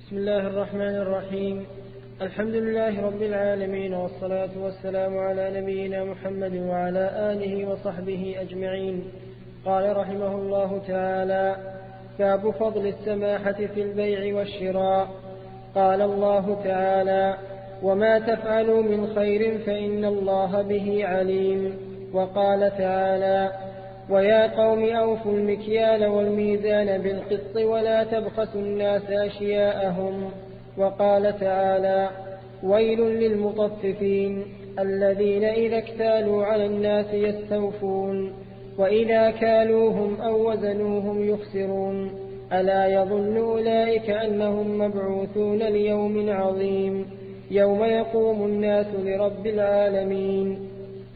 بسم الله الرحمن الرحيم. الحمد لله رب العالمين، والصلاة والسلام على نبينا محمد وعلى آله وصحبه أجمعين. قال رحمه الله تعالى: باب فضل السماحة في البيع والشراء. قال الله تعالى: وما تفعلوا من خير فإن الله به عليم. وقال تعالى: ويا قوم أوفوا المكيال والميزان بالقسط ولا تبخسوا الناس أشياءهم. وقال تعالى: ويل للمطففين الذين إذا اكتالوا على الناس يستوفون وإذا كالوهم أو وزنوهم يخسرون ألا يظن أولئك أنهم مبعوثون ليوم عظيم يوم يقوم الناس لرب العالمين.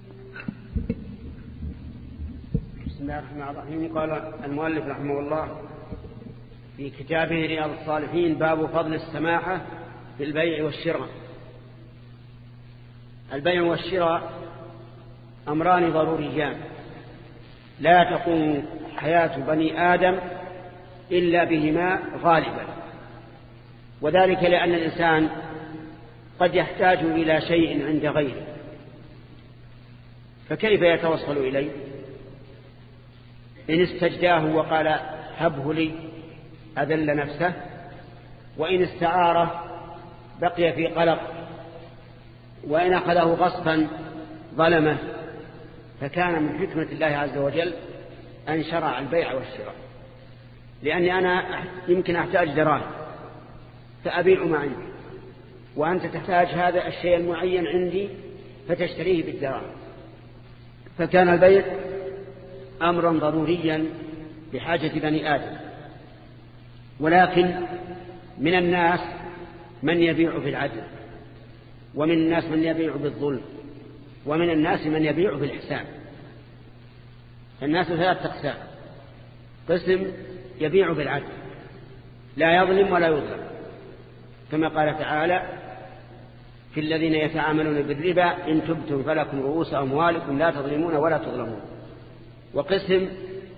بسم الله الرحمن الرحيم. قال المؤلف رحمه الله في كتابه رياض الصالحين: باب فضل السماحة في البيع والشراء. البيع والشراء أمران ضروريان لا تقوم حياة بني آدم إلا بهما غالبا، وذلك لأن الإنسان قد يحتاج إلى شيء عند غيره، فكيف يتوصل إليه؟ إن استجداه وقال هبه لي أذل نفسه، وإن استعاره بقي في قلق، وإن أخذه غصبا ظلمه. فكان من حكمة الله عز وجل أن شرع البيع والشراء، لأني أنا يمكن أحتاج دراهم فأبيع ما عندي، وأنت تحتاج هذا الشيء المعين عندي فتشتريه بالدراهم. فكان البيع أمرا ضروريا بحاجة بني آدم. ولكن من الناس من يبيع بالعدل، ومن الناس من يبيع بالظلم، ومن الناس من يبيع بالإحسان. الناس ثلاث أقسام: قسم يبيع بالعدل لا يظلم ولا يظلم، كما قال تعالى: في الذين يتعاملون بالربا إن تبتم فلكم رؤوس أموالكم لا تظلمون ولا تظلمون. وقسم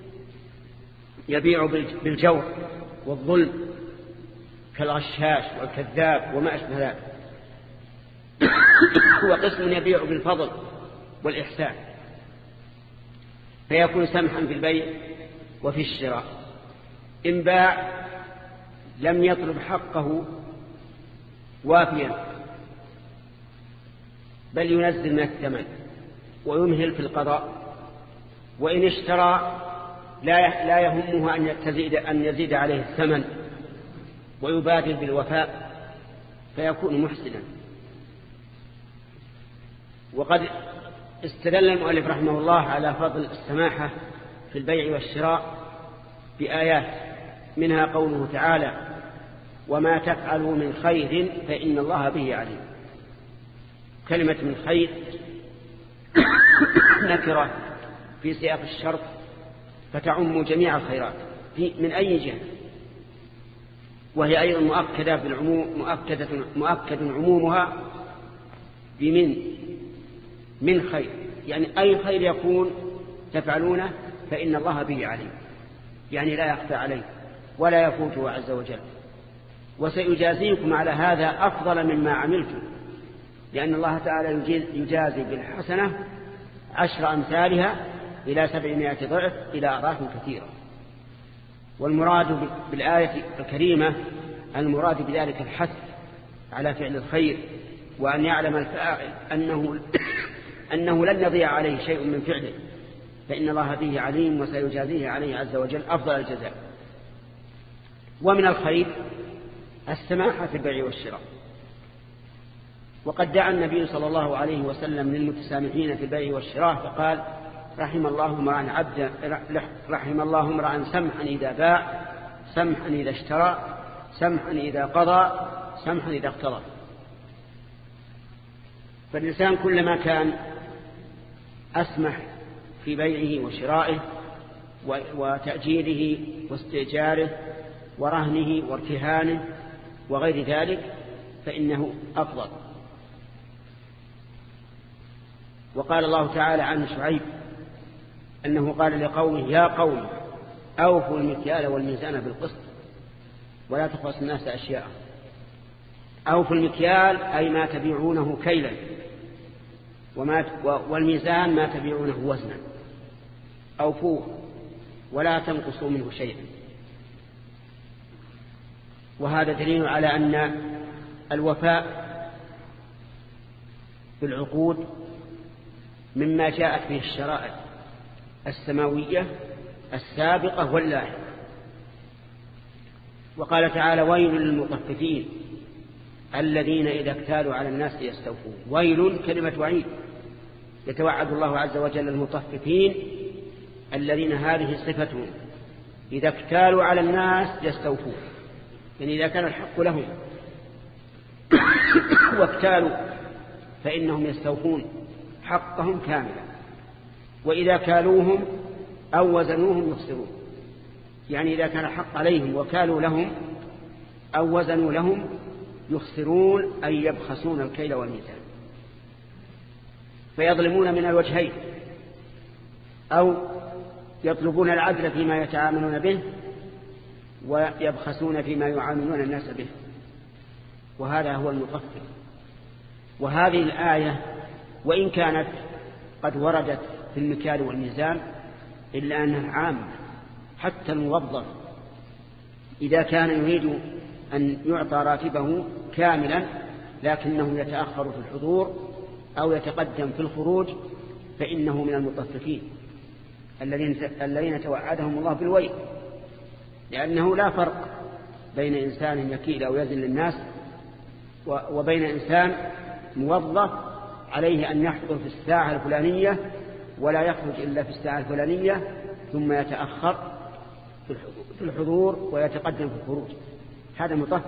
يبيع بالجور والظلم كالغشاش والكذاب وما أشبه ذلك. وقسم يبيع بالفضل والإحسان، فيكون سمحا في البيع وفي الشراء. إن باع لم يطلب حقه وافيا، بل ينزل من الثمن ويمهل في القضاء. وإن اشترى لا يهمه أن يزيد عليه الثمن ويبادر بالوفاء، فيكون محسنا. وقد استدل المؤلف رحمه الله على فضل السماحة في البيع والشراء بآيات، منها قوله تعالى: وما تفعلوا من خير فإن الله به عليم. كلمة من خير نكرة في سياق الشرط، فتعم جميع الخيرات من أي جهة، وهي أيضا مؤكدة بالعموم، مؤكد عمومها من خير، يعني أي خير يكون تفعلونه فإن الله به عليم، يعني لا يخفى عليه ولا يفوته عز وجل. وسيجازيكم على هذا أفضل مما عملتم، لأن الله تعالى يجازي بالحسنة 10 أمثالها إلى 700 ضعف إلى أضعاف كثيرة. والمراد بالآية الكريمة المراد بذلك الحث على فعل الخير، وأن يعلم الفاعل أنه لن يضيع عليه شيء من فعله، فإن الله به عليم وسيجازيه عليه عز وجل أفضل الجزاء. ومن الخير السماحة في البيع والشراء. وقد دعا النبي صلى الله عليه وسلم للمتسامحين في البيع والشراء فقال: رحم الله امرأ سمحا إذا باع، سمحا إذا اشترى، سمحا إذا قضى، سمحا إذا اقتضى. فالإنسان كلما كان أسمح في بيعه وشرائه وتأجيره واستئجاره ورهنه وارتهانه وغير ذلك فإنه أفضل. وقال الله تعالى عن شعيب أنه قال لقومه: يا قوم أوفوا المكيال والميزان بالقسط ولا تبخسوا الناس أشياءهم. أو في المكيال أي ما تبيعونه كيلا، والميزان ما تبيعونه وزنا، أوفوه ولا تنقصوا منه شيئا. وهذا دليل على أن الوفاء بالعقود مما جاءت به الشرائع السماوية السابقة واللاحقة. وقال تعالى: ويل للمطففين الذين إذا اكتالوا على الناس يستوفون. ويل كلمة وعيد، يتوعد الله عز وجل المطففين الذين هذه صفتهم، إذا اكتالوا على الناس يستوفون، يعني إذا كان الحق لهم واكتالوا فإنهم يستوفون حقهم كاملا، وإذا كالوهم أو وزنوهم يخسرون، يعني إذا كان الحق عليهم وكالوا لهم أو وزنوا لهم يخسرون، أي يبخسون الكيل والميزان، فيظلمون من الوجهين، أو يطلبون العدل فيما يتعاملون به ويبخسون فيما يعاملون الناس به، وهذا هو المطفف. وهذه الآية وإن كانت قد وردت في المكيال والميزان إلا أنها عامة، حتى الموظف إذا كان يريد أن يعطى راتبه كاملا لكنه يتأخر في الحضور أو يتقدم في الخروج فإنه من المطففين الذين توعدهم الله بالويل، لأنه لا فرق بين إنسان يكيل أو يزن للناس وبين إنسان موظف عليه أن يحضر في الساعة الفلانية ولا يخرج إلا في الساعة الفلانية ثم يتأخر في الحضور ويتقدم في الخروج، هذا مطفف.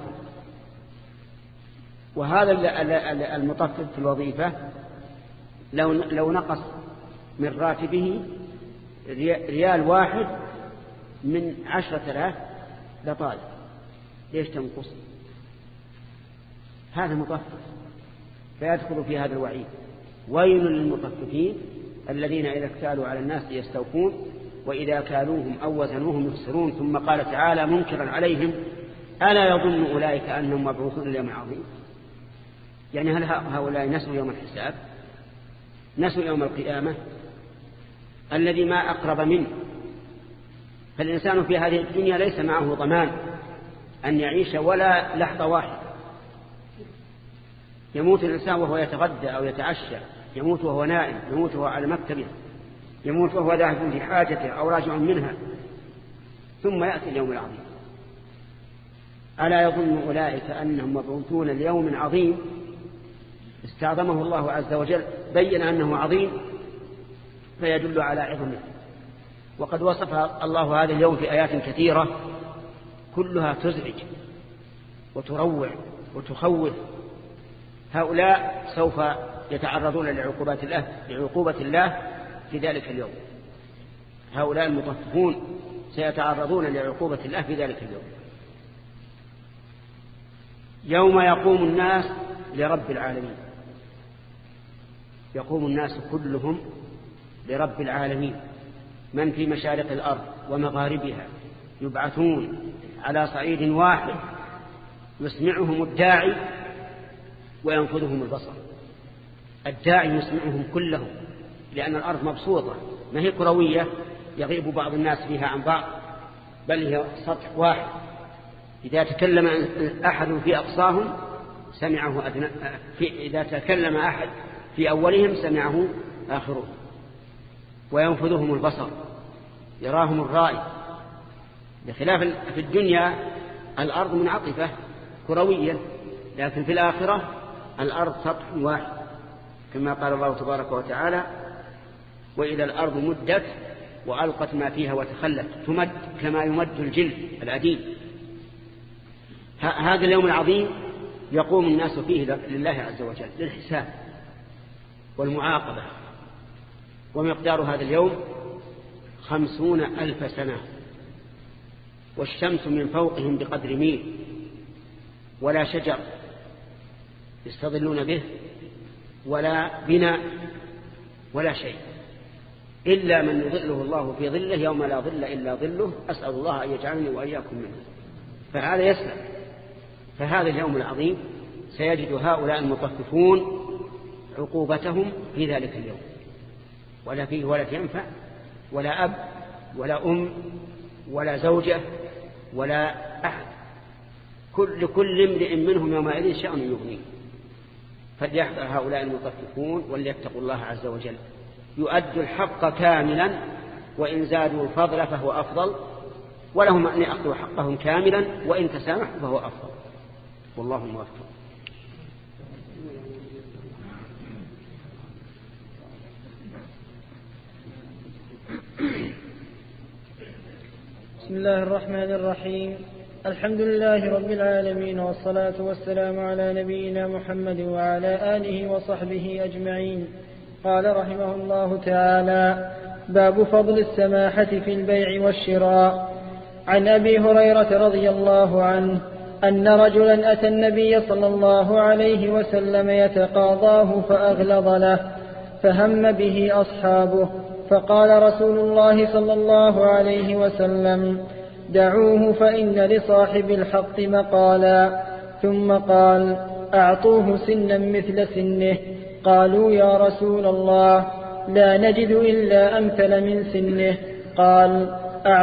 وهذا المطفف في الوظيفة لو نقص من راتبه ريال واحد من 10,000 لطالب، ليش تنقص؟ هذا مطفف، فيدخل في هذا الوعيد: ويل للمطففين الذين إذا اكتالوا على الناس يستوفون وإذا كالوهم أو وزنوهم يخسرون. ثم قال تعالى منكرا عليهم: ألا يظن أولئك أنهم مبعوثون ليوم عظيم؟ يعني هل هؤلاء نسوا يوم الحساب؟ نسوا يوم القيامة الذي ما أقرب منه؟ فالإنسان في هذه الدنيا ليس معه ضمان أن يعيش ولا لحظة واحدة. يموت الإنسان وهو يتغدى أو يتعشى، يموت وهو نائم، يموت وهو على مكتبه، يموت وهو ذاهب في حاجته أو راجع منها، ثم يأتي اليوم العظيم. ألا يظن أولئك أنهم مبعوثون ليوم عظيم؟ استعظمه الله عز وجل، بين أنه عظيم فيدل على عظمه. وقد وصف الله هذا اليوم في آيات كثيرة كلها تزعج وتروع وتخوف. هؤلاء سوف يتعرضون لعقوبة الله في ذلك اليوم. هؤلاء المطففون سيتعرضون لعقوبة الله في ذلك اليوم، يوم يقوم الناس لرب العالمين. يقوم الناس كلهم لرب العالمين، من في مشارق الأرض ومغاربها يبعثون على صعيد واحد، يسمعهم الداعي وينفذهم البصر. الداعي يسمعهم كلهم، لأن الأرض مبسوطة ما هي كروية يغيب بعض الناس فيها عن بعض، بل هي سطح واحد. إذا تكلم أحد في أقصاهم سمعه إذا تكلم أحد في أولهم سمعه آخرون. وينفذهم البصر، يراهم الرائي. بخلاف في الدنيا الأرض منعطفة كرويا، لكن في الآخرة الأرض سطح واحد، كما قال الله تبارك وتعالى: وإذا الأرض مدت وألقت ما فيها وتخلت تمد كما يمد الجلد العديد. هذا اليوم العظيم يقوم الناس فيه لله عز وجل للحساب والمعاقبة. ومقدار هذا اليوم 50,000 سنة، والشمس من فوقهم بقدر ميل، ولا شجر يستظلون به ولا بناء ولا شيء، إلا من يظله الله في ظله يوم لا ظل إلا ظله. أسأل الله أن يجعلني وإياكم منه. فهذا يسلم. فهذا اليوم العظيم سيجد هؤلاء المطففون عقوبتهم في ذلك اليوم، ولا فيه ولد ينفع ولا أب ولا أم ولا زوجة ولا أحد، لكل امرئ منهم يومئذ شأن يغنيه. فليحذر هؤلاء المطففون وليتقوا الله عز وجل، يؤدوا الحق كاملا، وإن زادوا الفضل فهو أفضل، ولهم أن يأخذوا حقهم كاملا، وإن تسامحوا فهو أفضل، والله موفق. بسم الله الرحمن الرحيم. الحمد لله رب العالمين، والصلاة والسلام على نبينا محمد وعلى آله وصحبه أجمعين. قال رحمه الله تعالى: باب فضل السماحة في البيع والشراء. عن أبي هريرة رضي الله عنه أن رجلا أتى النبي صلى الله عليه وسلم يتقاضاه فأغلظ له، فهم به أصحابه، فقال رسول الله صلى الله عليه وسلم: دعوه فإن لصاحب الحق مقالا. ثم قال: أعطوه سنا مثل سنه. قالوا: يا رسول الله، لا نجد إلا أمثل من سنه. قال: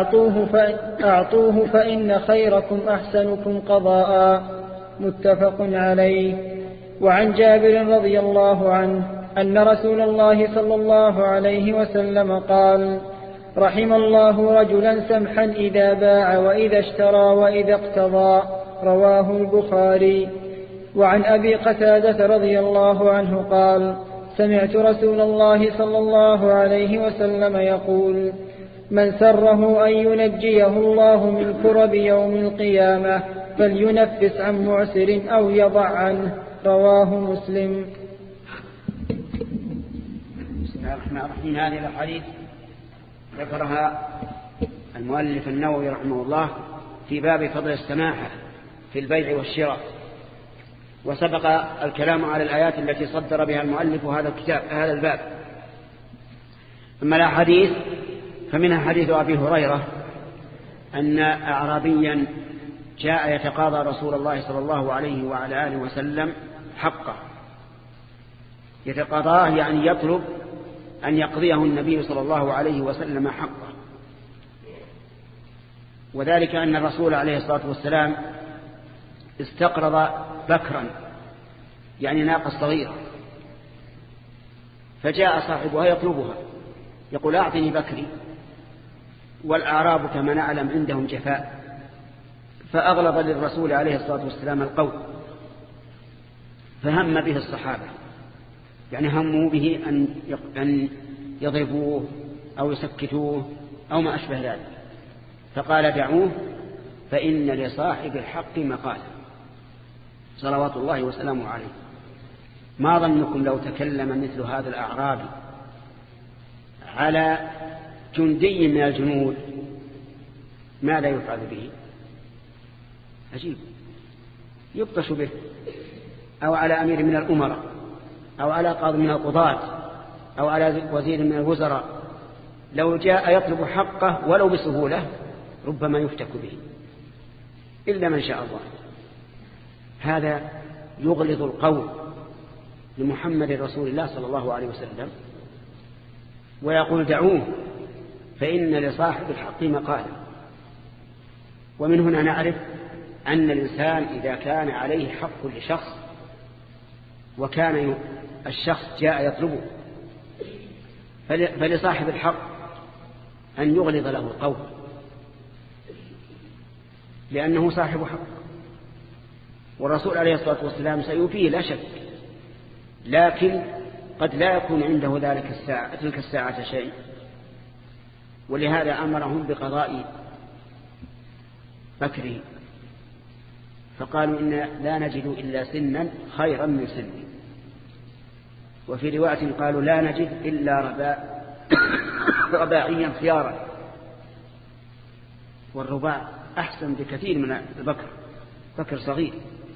أعطوه فإن خيركم أحسنكم قضاء. متفق عليه. وعن جابر رضي الله عنه أن رسول الله صلى الله عليه وسلم قال: رحم الله رجلا سمحا إذا باع وإذا اشترى وإذا اقتضى. رواه البخاري. وعن أبي قتادة رضي الله عنه قال: سمعت رسول الله صلى الله عليه وسلم يقول: من سره أن ينجيه الله من كرب يوم القيامة فلينفس عن معسر أو يضع عنه. رواه مسلم. بسم الله الرحمن الرحيم. هذه الأحاديث ذكرها المؤلف النووي رحمه الله في باب فضل السماحة في البيع والشراء، وسبق الكلام على الآيات التي صدر بها المؤلف هذا الباب. أما الأحاديث فمنها حديث أبي هريرة أن أعرابيا جاء يتقاضى رسول الله صلى الله عليه وعلى آله وسلم حقه، يتقاضاه يعني يطلب أن يقضيه النبي صلى الله عليه وسلم حقه. وذلك أن الرسول عليه الصلاة والسلام استقرض بكرا، يعني ناقة صغيرة، فجاء صاحبها يطلبها، يقول: أعطني بكري. والأعراب كما نعلم عندهم جفاء، فأغلظ للرسول عليه الصلاة والسلام القول، فهم به الصحابة، يعني هموا به أن يضربوه أو يسكتوه أو ما أشبه ذلك، فقال: دعوه فإن لصاحب الحق مقالا، صلوات الله وسلامه عليه. ما ظنكم لو تكلم مثل هذا الأعرابي على جندي من الجنود ماذا يفعل به؟ عجيب، يبطش به، أو على أمير من الأمراء، أو على قاضي من القضاة، أو على وزير من الوزراء. لو جاء يطلب حقه ولو بسهولة ربما يفتك به، إلا من شاء الله. هذا يغلظ القول لمحمد رسول الله صلى الله عليه وسلم، ويقول: دعوه فإن لصاحب الحق مقالا. ومن هنا نعرف أن الإنسان إذا كان عليه حق لشخص وكان الشخص جاء يطلبه، فلصاحب الحق أن يغلظ له القول، لأنه صاحب حق، والرسول عليه الصلاة والسلام سيوفيه لا شك، لكن قد لا يكون عنده تلك الساعة شيء، ولهذا أمرهم بقضاء بكره، فقالوا: إن لا نجد إلا سنا خيرا من سن. وفي رواية قالوا: لا نجد إلا رباعيا خيارا. والرباع أحسن بكثير من البكر، بكر صغير،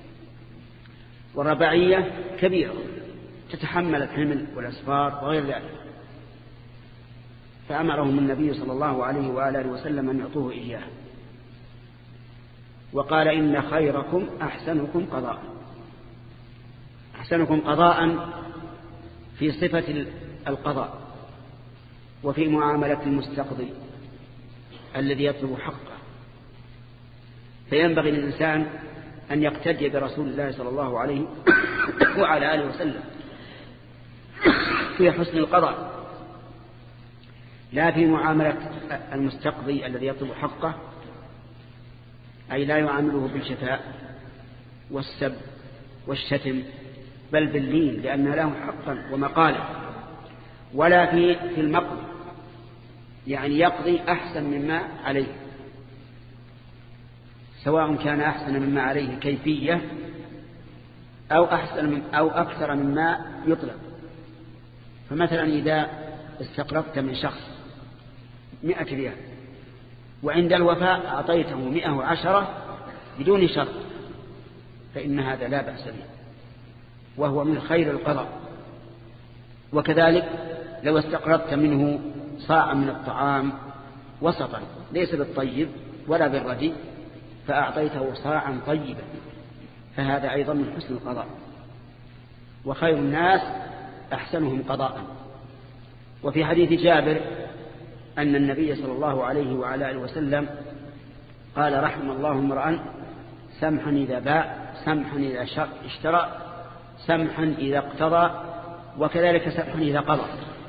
والرباعية كبيرة تتحمل الحمل والأسفار وغير ذلك. فأمرهم النبي صلى الله عليه وآله وسلم أن يعطوه إياه، وقال: إن خيركم أحسنكم قضاء. أحسنكم قضاء في صفة القضاء وفي معاملة المستقضي الذي يطلب حقه. فينبغي للإنسان أن يقتدي برسول الله صلى الله عليه وعلى آله وسلم في حسن القضاء، لا في معاملة المستقضي الذي يطلب حقه، أي لا يعامله بالجفاء والسب والشتم، بل باللين لأن له حقا ومقالا. ولا في المقضي، يعني يقضي أحسن مما عليه، سواء كان أحسن مما عليه كيفية أو أكثر مما يطلب. فمثلا إذا استقرضت من شخص 100 ريال وعند الوفاء أعطيته 110 بدون شرط، فإن هذا لا بأس به، وهو من خير القضاء. وكذلك لو استقرضت منه صاعا من الطعام وسطا ليس بالطيب ولا بالرديء فأعطيته صاعا طيبا، فهذا أيضا من حسن القضاء. وخير الناس أحسنهم قضاء. وفي حديث جابر أن النبي صلى الله عليه وعلى آله وسلم قال: رحم الله امرأ سمحا إذا باع، سمحا إذا اشترى، سمحا إذا اقتضى، وكذلك سمحا إذا قضى.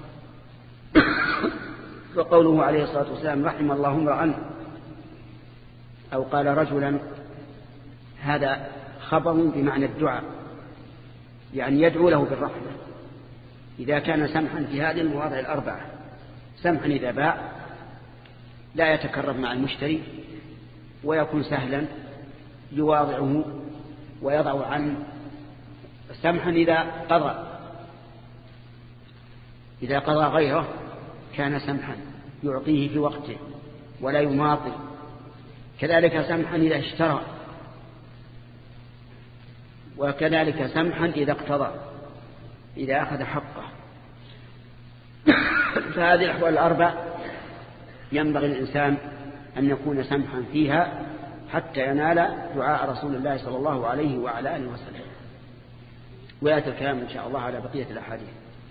وقوله عليه الصلاة والسلام: رحم الله امرأ، أو قال رجلا، هذا خبر بمعنى الدعاء، يعني يدعو له بالرحمة إذا كان سمحا في هذه المواضع الأربعة: سمحا إذا باع، لا يتكرر مع المشتري ويكون سهلا يواضعه ويضع عنه، سمحا إذا قضى غيره كان سمحا يعطيه في وقته ولا يماطل، كذلك سمحا إذا اشترى، وكذلك سمحا إذا اقتضى إذا أخذ حقه. فهذه الأحوال الأربع ينبغي الإنسان أن يكون سمحا فيها حتى ينال دعاء رسول الله صلى الله عليه وعلى آله وسلم. ويأتي الكلام إن شاء الله على بقية الأحاديث.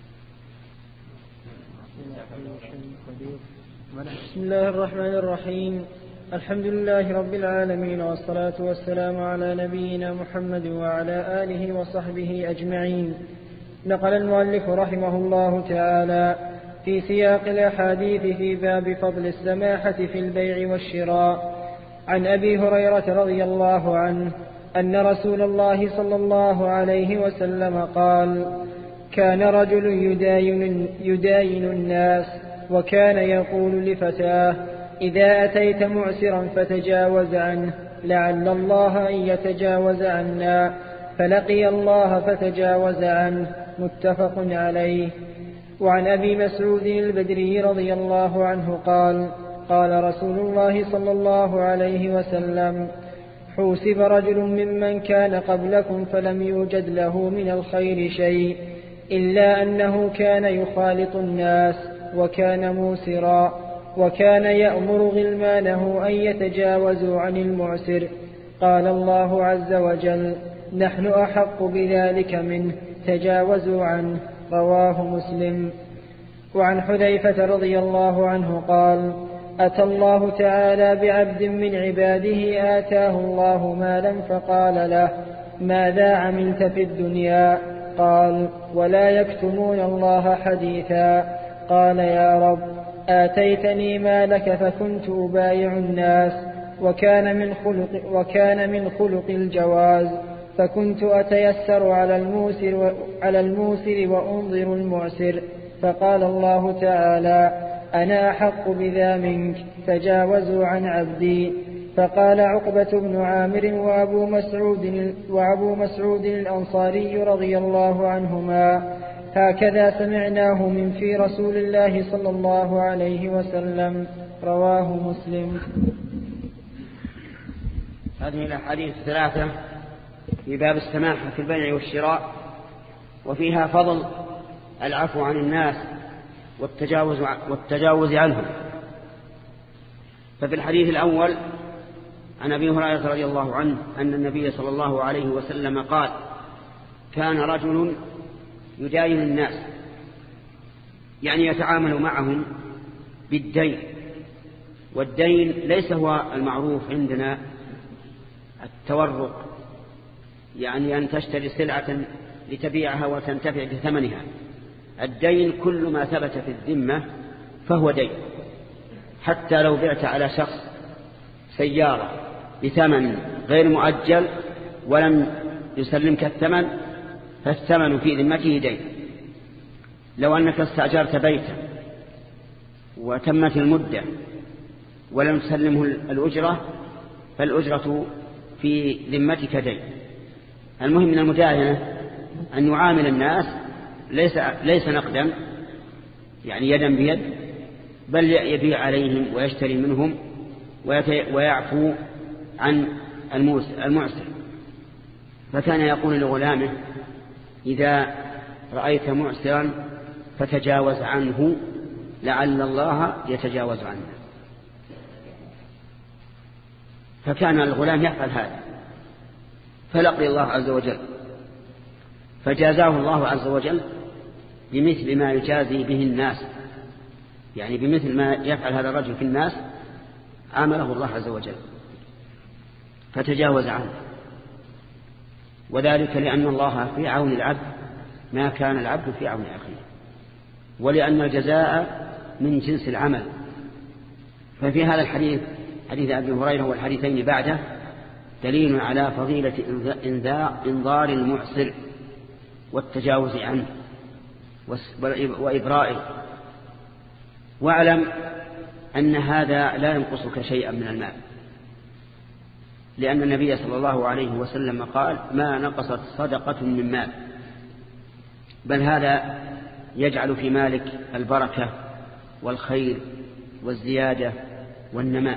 بسم الله الرحمن الرحيم. الحمد لله رب العالمين، والصلاة والسلام على نبينا محمد وعلى آله وصحبه أجمعين. نقل المؤلف رحمه الله تعالى في سياق الأحاديث في باب فضل السماحة في البيع والشراء عن أبي هريرة رضي الله عنه أن رسول الله صلى الله عليه وسلم قال: كان رجل يداين الناس، وكان يقول لفتاه: إذا أتيت معسرا فتجاوز عنه، لعل الله أن يتجاوز عنا، فلقي الله فتجاوز عنه. متفق عليه. وعن أبي مسعود البدري رضي الله عنه قال: قال رسول الله صلى الله عليه وسلم: حوسب رجل ممن كان قبلكم فلم يوجد له من الخير شيء إلا أنه كان يخالط الناس وكان موسرا، وكان يأمر غلمانه أن يتجاوزوا عن المعسر. قال الله عز وجل: نحن أحق بذلك منه، تجاوزوا عنه. رواه مسلم. وعن حذيفة رضي الله عنه قال: أتى الله تعالى بعبد من عباده آتاه الله مالا فقال له: ماذا عملت في الدنيا؟ قال: ولا يكتمون الله حديثا. قال: يا رب، آتيتني مالك فكنت أبايع الناس، وكان من خلق الجواز، فكنت أتيسر على الموسر وأنظر المعسر. فقال الله تعالى: أنا أحق بذا منك، تجاوزوا عن عبدي. فقال عقبة بن عامر وأبو مسعود الأنصاري رضي الله عنهما: هكذا سمعناه من في رسول الله صلى الله عليه وسلم. رواه مسلم. هذه الأحاديث الثلاثة في باب السماحة في البيع والشراء، وفيها فضل العفو عن الناس والتجاوز عنهم. ففي الحديث الأول عن أبي هريرة رضي الله عنه أن النبي صلى الله عليه وسلم قال: كان رجل يداين الناس، يعني يتعامل معهم بالدين، والدين ليس هو المعروف عندنا التورق، يعني أن تشتري سلعة لتبيعها وتنتفع بثمنها. الدين كل ما ثبت في الذمة فهو دين، حتى لو بعت على شخص سيارة بثمن غير مؤجل ولم يسلمك الثمن فالثمن في ذمته دين. لو أنك استأجرت بيتا وتمت المدة ولم تسلمه الأجرة فالأجرة في ذمتك دين. المهم من المداهنة أن يعامل الناس ليس نقدا، يعني يدا بيد، بل يبيع عليهم ويشتري منهم ويعفو عن المعسر. فكان يقول لغلامه: إذا رأيت معسرا فتجاوز عنه لعل الله يتجاوز عنه. فكان الغلام يفعل هذا، فلقي الله عز وجل، فجازاه الله عز وجل بمثل ما يجازي به الناس، يعني بمثل ما يفعل هذا الرجل في الناس عامله الله عز وجل فتجاوز عنه. وذلك لأن الله في عون العبد ما كان العبد في عون أخيه، ولأن الجزاء من جنس العمل. ففي هذا الحديث، حديث أبي هريرة والحديثين بعده، دليل على فضيلة إنذار المعسر والتجاوز عنه وإبرائه. واعلم أن هذا لا ينقصك شيئا من المال، لأن النبي صلى الله عليه وسلم قال: ما نقصت صدقة من مال، بل هذا يجعل في مالك البركة والخير والزيادة والنماء.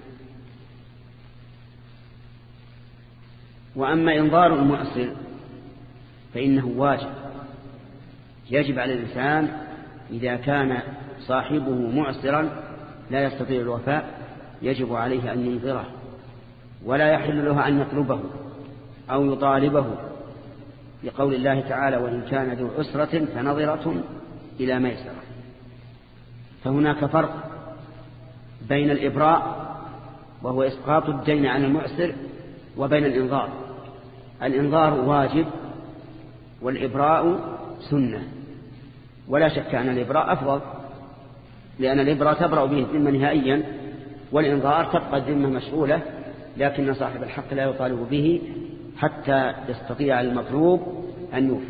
وأما إنظار المعسر فإنه واجب، يجب على الإنسان إذا كان صاحبه معسرا لا يستطيع الوفاء يجب عليه أن ينظره، ولا يحل له أن يطلبه أو يطالبه، لقول الله تعالى: وإن كان ذو عسرة فنظرة إلى ميسرة. فهناك فرق بين الإبراء وهو إسقاط الدين عن المعسر وبين الإنظار. الإنظار واجب والإبراء سنة، ولا شك أن الإبراء أفضل، لأن الإبراء تبرأ به الذمة نهائيا، والإنظار تبقى الذمة مشغولة، لكن صاحب الحق لا يطالب به حتى يستطيع المطلوب أن يوفي.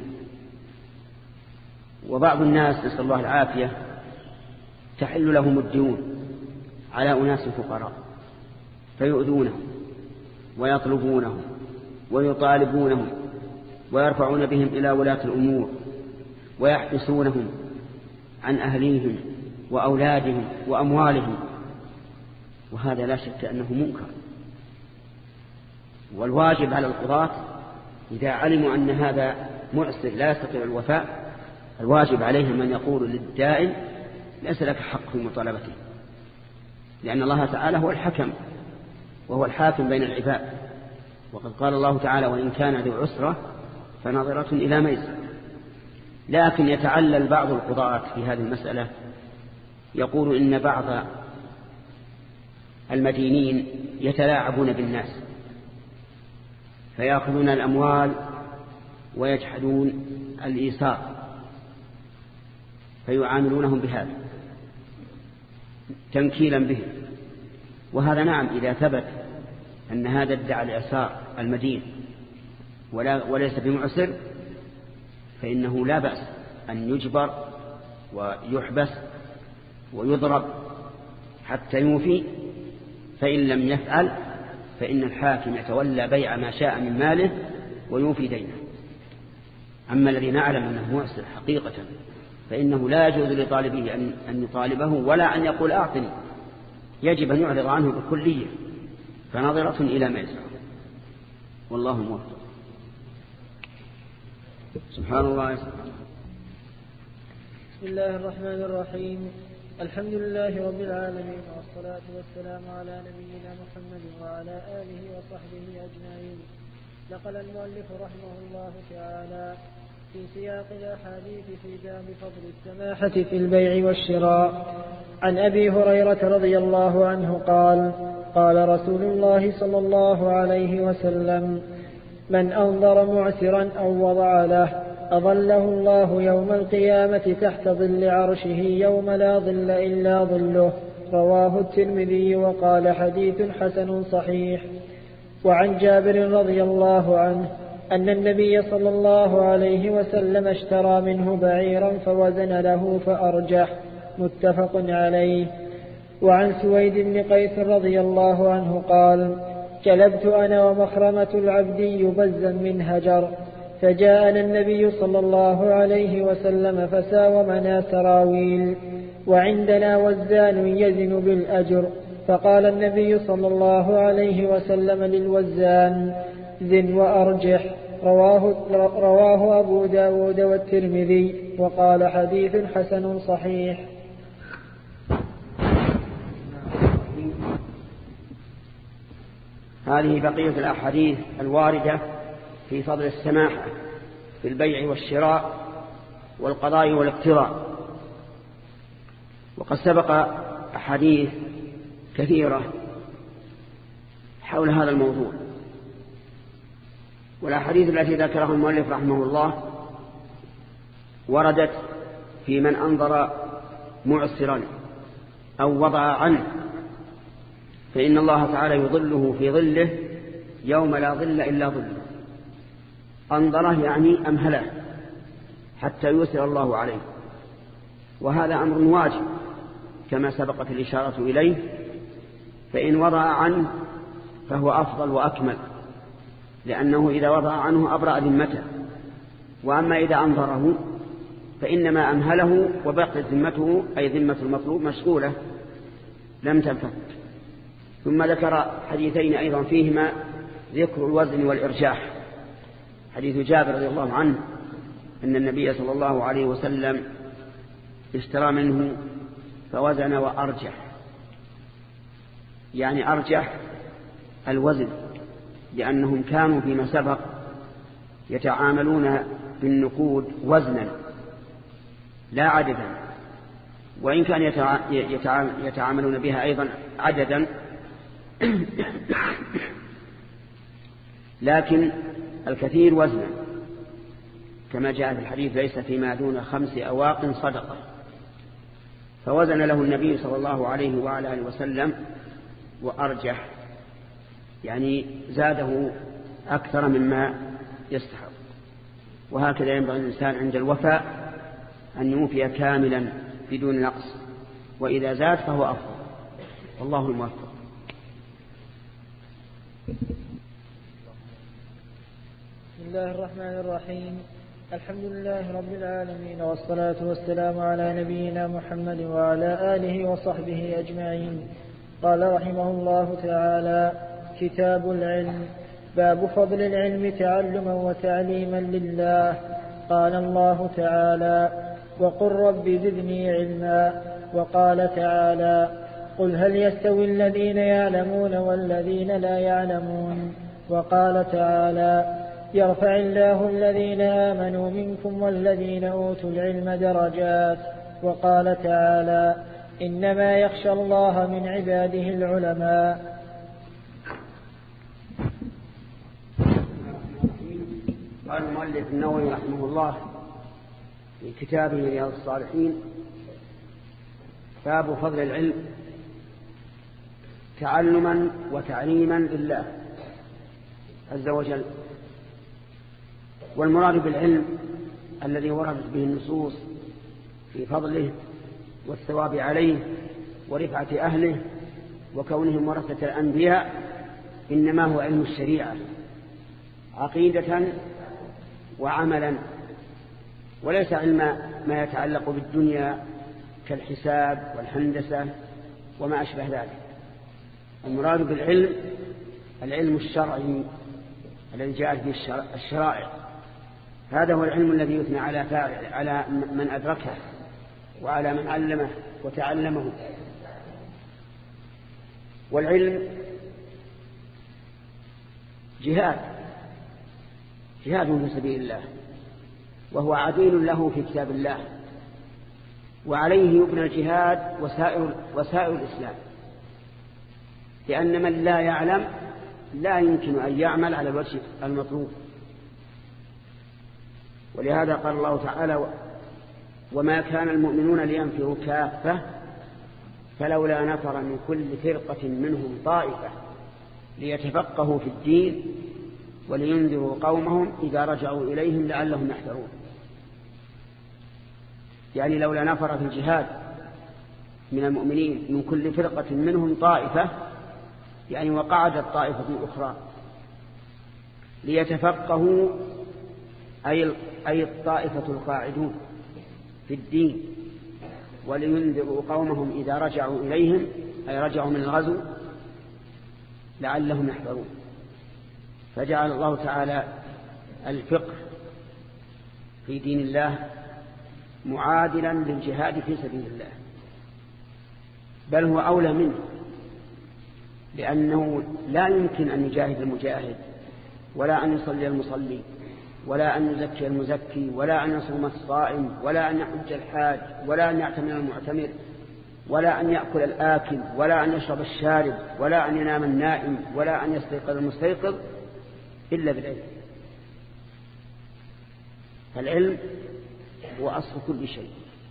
وبعض الناس نسأل الله العافية تحل لهم الديون على أناس فقراء فيؤذونهم ويطلبونهم ويطالبونهم ويرفعون بهم إلى ولاة الأمور ويحبسونهم عن أهليهم وأولادهم وأموالهم، وهذا لا شك أنه منكر. والواجب على القضاة إذا علموا أن هذا معسر لا يستطيع الوفاء، الواجب عليهم أن يقولوا للدائن: ليس لك حق في مطالبته، لأن الله تعالى هو الحكم وهو الحاكم بين العباد. وقد قال الله تعالى: وإن كان ذو عسرة فنظرة إلى ميسرة. لكن يتعلل بعض القضاة في هذه المسألة، يقول إن بعض المدينين يتلاعبون بالناس فيأخذون الأموال ويجحدون الإيصال، فيعاملونهم بهذا تنكيلا به. وهذا نعم إذا ثبت أن هذا ادعى الإعسار المدين وليس بمعسر فإنه لا بأس أن يجبر ويحبس ويضرب حتى يوفي، فإن لم يفعل فإن الحاكم يتولى بيع ما شاء من ماله ويوفي دينه. أما الذي نعلم أنه معسر حقيقة فإنه لا يجوز لطالبه أن يطالبه ولا أن يقول أعطني، يجب أن يعرض عنه بالكلية، فنظرة إلى ميسرة. والله موفق. سبحان الله. بسم الله الرحمن الرحيم. الحمد لله رب العالمين، والصلاة والسلام على نبينا محمد وعلى آله وصحبه أجمعين. نقل المؤلف رحمه الله تعالى في سياق الأحاديث في باب فضل السماحة في البيع والشراء عن أبي هريرة رضي الله عنه قال قال رسول الله صلى الله عليه وسلم من أنظر معسرا أو وضع له أظله الله يوم القيامة تحت ظل عرشه يوم لا ظل إلا ظله. رواه الترمذي وقال حديث حسن صحيح. وعن جابر رضي الله عنه أن النبي صلى الله عليه وسلم اشترى منه بعيرا فوزن له فأرجح. متفق عليه. وعن سويد بن قيس رضي الله عنه قال كلبت أنا ومخرمة العبدي بزا من هجر فجاءنا النبي صلى الله عليه وسلم فساومنا سراويل وعندنا وزان يزن بالأجر فقال النبي صلى الله عليه وسلم للوزان زن وأرجح. رواه أبو داود والترمذي وقال حديث حسن صحيح. هذه بقية الأحاديث الواردة في فضل السماحة في البيع والشراء والقضاء والاقتراء. وقد سبق أحاديث كثيرة حول هذا الموضوع، والأحاديث التي ذكرها المؤلف رحمه الله وردت في من أنظر معسرا أو وضع عنه، فإن الله تعالى يظله في ظله يوم لا ظل إلا ظله. أنظره يعني أمهله حتى يسر الله عليه، وهذا أمر واجب كما سبقت الإشارة إليه، فإن وضع عنه فهو أفضل وأكمل، لأنه إذا وضع عنه أبرأ ذمته. وأما إذا أنظره فإنما أمهله وبقيت ذمته أي ذمة المطلوب مشغولة لم تنفك. ثم ذكر حديثين أيضا فيهما ذكر الوزن والإرجاح. حديث جابر رضي الله عنه أن النبي صلى الله عليه وسلم اشترى منه فوزن وأرجح، يعني أرجح الوزن، لأنهم كانوا فيما سبق يتعاملون بالنقود وزنا لا عددا، وإن كان يتعاملون بها أيضا عددا، لكن الكثير وزنا، كما جاء في الحديث ليس فيما دون 5 أواق صدقة. فوزن له النبي صلى الله عليه وعلى آله وسلم وأرجح، يعني زاده أكثر مما يستحق. وهكذا ينبغي الإنسان عند الوفاء أن يوفي كاملا بدون نقص، وإذا زاد فهو أفضل. والله الموفق. بسم الله الرحمن الرحيم. الحمد لله رب العالمين، والصلاة والسلام على نبينا محمد وعلى آله وصحبه أجمعين. قال رحمه الله تعالى: كتاب العلم. باب فضل العلم تعلما وتعليما لله. قال الله تعالى: وقل رب زدني علما. وقال تعالى: قل هل يستوي الذين يعلمون والذين لا يعلمون. وقال تعالى: يرفع الله الذين آمنوا منكم والذين أوتوا العلم درجات. وقال تعالى: إنما يخشى الله من عباده العلماء. قال المؤلف النووي رحمه الله في كتابه رياض الصالحين: باب فضل العلم تعلما وتعليما لله عز وجل. والمراد بالعلم الذي وردت به النصوص في فضله والثواب عليه ورفعة أهله وكونهم ورثة الأنبياء إنما هو علم الشريعة عقيدة وعملا، وليس علم ما يتعلق بالدنيا كالحساب والهندسة وما أشبه ذلك. المراد بالعلم العلم الشرعي الذي جاءت به الشرائع، هذا هو العلم الذي يثنى على من أدركه وعلى من علمه وتعلمه. والعلم جهاد جهاد في سبيل الله، وهو عديل له في كتاب الله، وعليه يبنى الجهاد وسائر الإسلام، لأن من لا يعلم لا يمكن أن يعمل على الوجه المطلوب. ولهذا قال الله تعالى: وما كان المؤمنون لينفروا كافة فلولا نفر من كل فرقة منهم طائفة ليتفقهوا في الدين ولينذروا قومهم إذا رجعوا إليهم لعلهم يحذرون. يعني لولا نفر في الجهاد من المؤمنين من كل فرقة منهم طائفة، يعني وقعدت طائفة أخرى ليتفقهوا، أي الطائفة القاعدون في الدين، ولينذروا قومهم إذا رجعوا إليهم، أي رجعوا من الغزو لعلهم يحذرون. فجعل الله تعالى الفقه في دين الله معادلا للجهاد في سبيل الله، بل هو أولى منه، لأنه لا يمكن أن يجاهد المجاهد، ولا أن يصلي المصلي، ولا أن يزكي المزكي، ولا أن يصوم الصائم، ولا أن يحج الحاج، ولا أن يعتمر المعتمر، ولا أن يأكل الآكل، ولا أن يشرب الشارب، ولا أن ينام النائم، ولا أن يستيقظ المستيقظ، إلا بالعلم. فالعلم هو أصل كل شيء.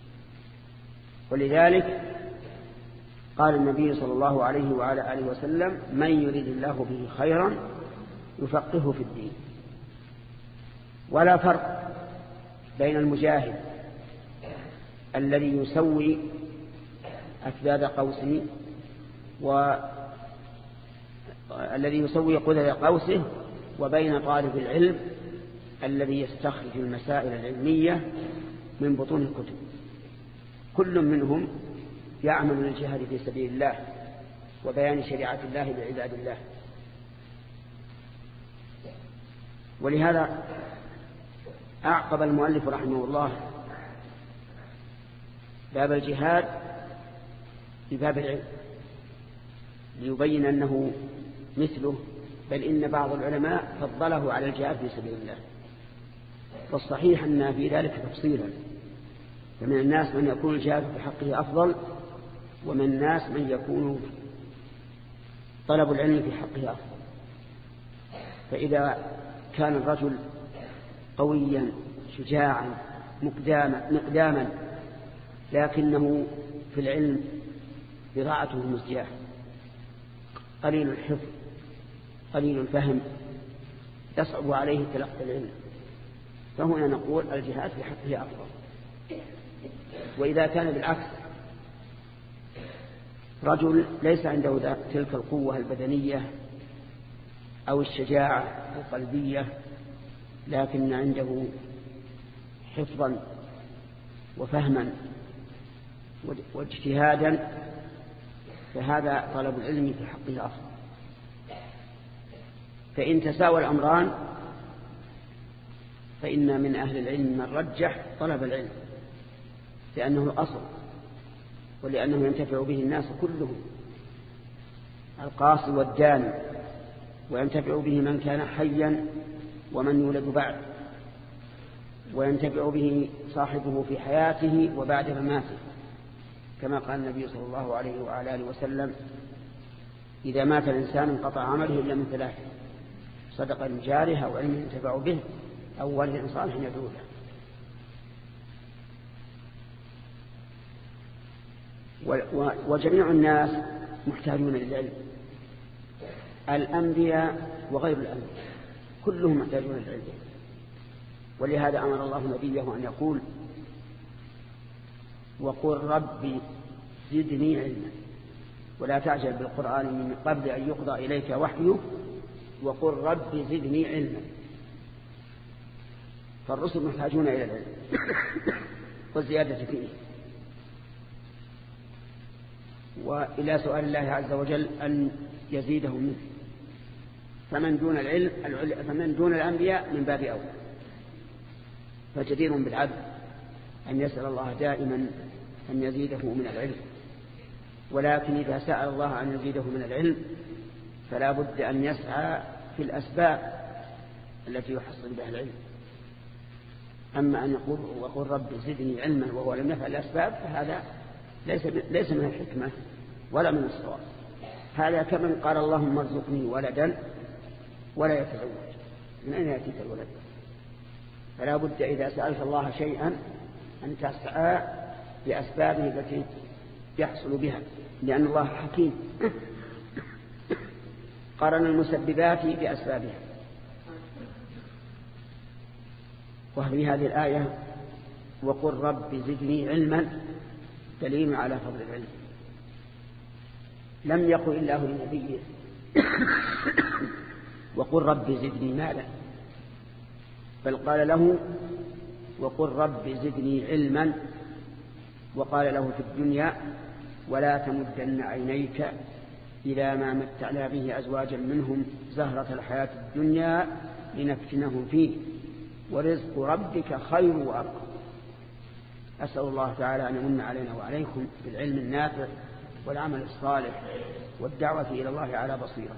ولذلك قال النبي صلى الله عليه وعلى آله وسلم: من يريد الله به خيرا يفقهه في الدين. ولا فرق بين المجاهد الذي يسوي أكباد قوسه والذي يسوي قدر قوسه وبين طالب العلم الذي يستخرج المسائل العلمية من بطون الكتب. كل منهم يعمل للجهاد في سبيل الله وبيان شريعة الله لعباد الله. ولهذا أعقب المؤلف رحمه الله باب الجهاد بباب العلم ليبين أنه مثله، بل إن بعض العلماء فضله على الجهاد في سبيل الله، والصحيح أن في ذلك تفصيلا، فمن الناس من يكون الجهاد في حقه أفضل، ومن الناس من يكون طلب العلم في حقه أفضل. فإذا كان الرجل قويا شجاعا مقداما لكنه في العلم بضاعته مزجاة، قليل الحفظ قليل الفهم، يصعب عليه تلقي العلم، فهنا نقول الجهاد في حقه أفضل. وإذا كان بالعكس رجل ليس عنده تلك القوة البدنية أو الشجاعة القلبية، لكن عنده حفظا وفهما واجتهادا، فهذا طلب العلم في حقه أفضل. فإن تساوى الأمران فإن من أهل العلم من رجح طلب العلم لأنه الأصل، ولأنه ينتفع به الناس كلهم، القاصي والداني، وينتفع به من كان حيا ومن يولد بعد، وينتفع به صاحبه في حياته وبعد مماته، كما قال النبي صلى الله عليه وعلى آله وسلم: إذا مات الإنسان انقطع عمله إلا من ثلاث: صدقة جارية أو علم ينتفع به أو ولد صالح يدعو له. وجميع الناس محتاجون للعلم، الأنبياء وغير الأنبياء كلهم محتاجون للعلم. ولهذا أمر الله نبيه أن يقول: وقل ربي زدني علما، ولا تعجل بالقرآن من قبل أن يقضى إليك وحيه، وقل ربي زدني علما. فالرسل محتاجون إلى العلم والزيادة فيه، وإلى سؤال الله عز وجل أن يزيدهم منه. فمن دون الأنبياء من باب أولى، فجدير بالعبد أن يسأل الله دائما أن يزيده من العلم. ولكن إذا سأل الله أن يزيده من العلم فلا بد أن يسعى في الأسباب التي يحصل بها العلم. أما أن يقول وقل رب زدني علما وهو لم يفعل الأسباب فهذا ليس من الحكمة ولا من الصواب. هذا كمن قال اللهم ارزقني ولدا ولا يتزوج، من أين يأتيك الولد؟ فلا بد إذا سألت الله شيئا أن تسعى بأسبابه التي يحصل بها، لأن الله حكيم قارن المسببات بأسبابها. وفي هذه الآية وقل رب زدني علما دليل على فضل العلم. لم يقل الله لنبيه وقل رب زدني مالا، بل قال له وقل رب زدني علما، وقال له في الدنيا ولا تمدن عينيك إلى ما متعنا به أزواجا منهم زهرة الحياة الدنيا لنفتنهم فيه ورزق ربك خير وأبقى. أسأل الله تعالى أن يمن علينا وعليكم بالعلم النافع والعمل الصالح والدعوة إلى الله على بصيرة.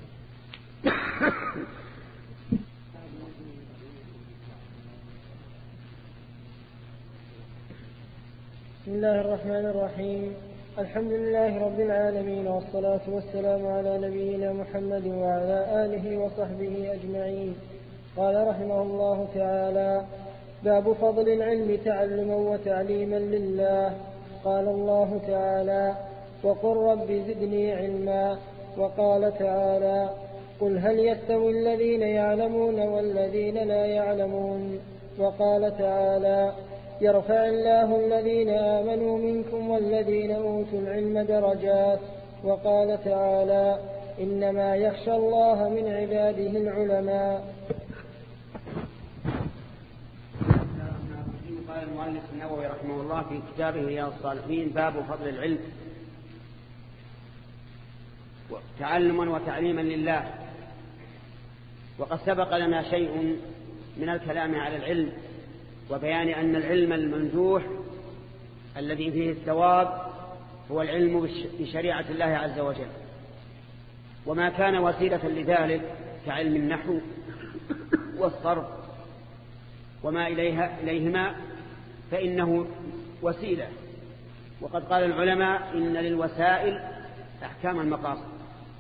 بسم الله الرحمن الرحيم. الحمد لله رب العالمين، والصلاة والسلام على نبينا محمد وعلى آله وصحبه أجمعين. قال رحمه الله تعالى: باب فضل العلم تعلما وتعليما لله. قال الله تعالى: وقل رب زدني علما. وقال تعالى: قل هل يستوي الذين يعلمون والذين لا يعلمون. وقال تعالى: يرفع الله الذين آمنوا منكم والذين أوتوا العلم درجات. وقال تعالى: إنما يخشى الله من عباده العلماء. قال المؤلف النووي رحمه الله في كتابه رياض الصالحين: باب فضل العلم تعلما وتعليما لله. وقد سبق لنا شيء من الكلام على العلم وبيان أن العلم الممدوح الذي فيه الثواب هو العلم بشريعة الله عز وجل، وما كان وسيلة لذلك كعلم النحو والصرف وما إليهما فإنه وسيلة. وقد قال العلماء إن للوسائل أحكام المقاصد.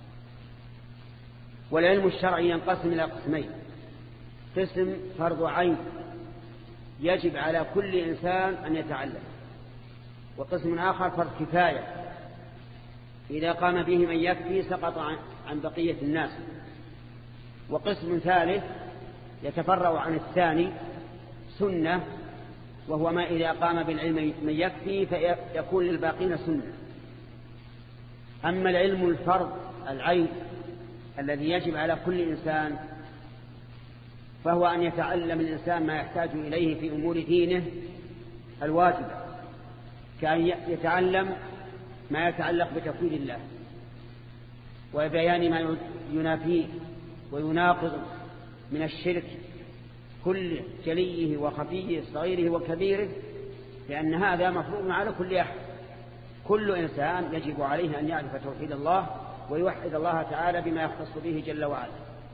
والعلم الشرعي ينقسم إلى قسمين: قسم فرض عين يجب على كل إنسان أن يتعلم، وقسم آخر فرض كفاية إذا قام به من يكفي سقط عن بقية الناس، وقسم ثالث يتفرع عن الثاني سنة، وهو ما إذا قام بالعلم من يكفي فيكون للباقين سنة. أما العلم الفرض العين الذي يجب على كل إنسان فهو أن يتعلم الإنسان ما يحتاج إليه في أمور دينه الواجبة، كأن يتعلم ما يتعلق بتوحيد الله وبيان ما ينافيه ويناقض من الشرك كل جليه وخفيه صغيره وكبيره، لأن هذا مفروض على كل أحد. كل إنسان يجب عليه أن يعرف توحيد الله ويوحد الله تعالى بما يختص به جل وعلا.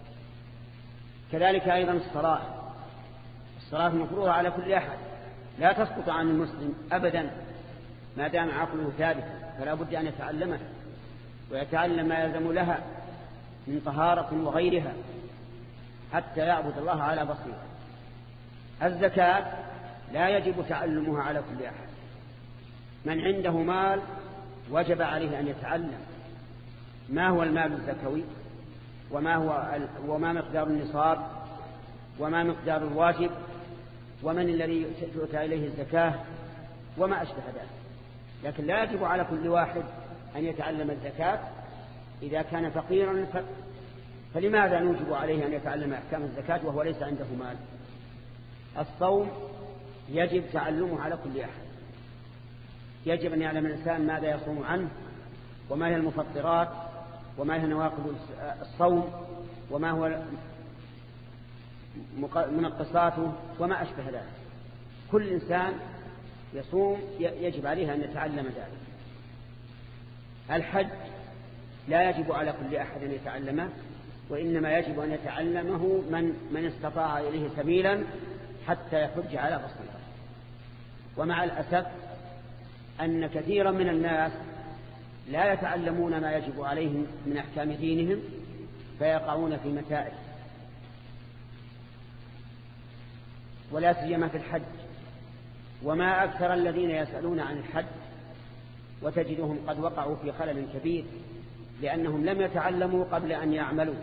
كذلك أيضا الصلاة مفروضة على كل أحد، لا تسقط عن المسلم أبدا ما دام عقله ثابتا، فلا بد أن يتعلمها ويتعلم ما يلزم لها من طهارة وغيرها حتى يعبد الله على بصيرة. الزكاة لا يجب تعلمها على كل أحد. من عنده مال وجب عليه أن يتعلم ما هو المال الزكوي وما مقدار النصاب وما مقدار الواجب ومن الذي تؤتى إليه الزكاة وما أشبه ذلك. لكن لا يجب على كل واحد أن يتعلم الزكاة إذا كان فقيرا، فلماذا نوجب عليه أن يتعلم أحكام الزكاة وهو ليس عنده مال؟ الصوم يجب تعلمه على كل أحد، يجب أن يعلم الإنسان ماذا يصوم عنه وما هي المفطرات وما هي نواقض الصوم وما هو منقصاته وما أشبه ذلك. كل إنسان يصوم يجب عليه أن يتعلم ذلك. الحج لا يجب على كل أحد أن يتعلمه وإنما يجب أن يتعلمه من استطاع إليه سبيلا حتى يحج على بصيرة. ومع الأسف أن كثيرا من الناس لا يتعلمون ما يجب عليهم من أحكام دينهم فيقعون في متاعب، ولا سيما في الحج. وما أكثر الذين يسألون عن الحج وتجدهم قد وقعوا في خلل كبير لأنهم لم يتعلموا قبل أن يعملوا.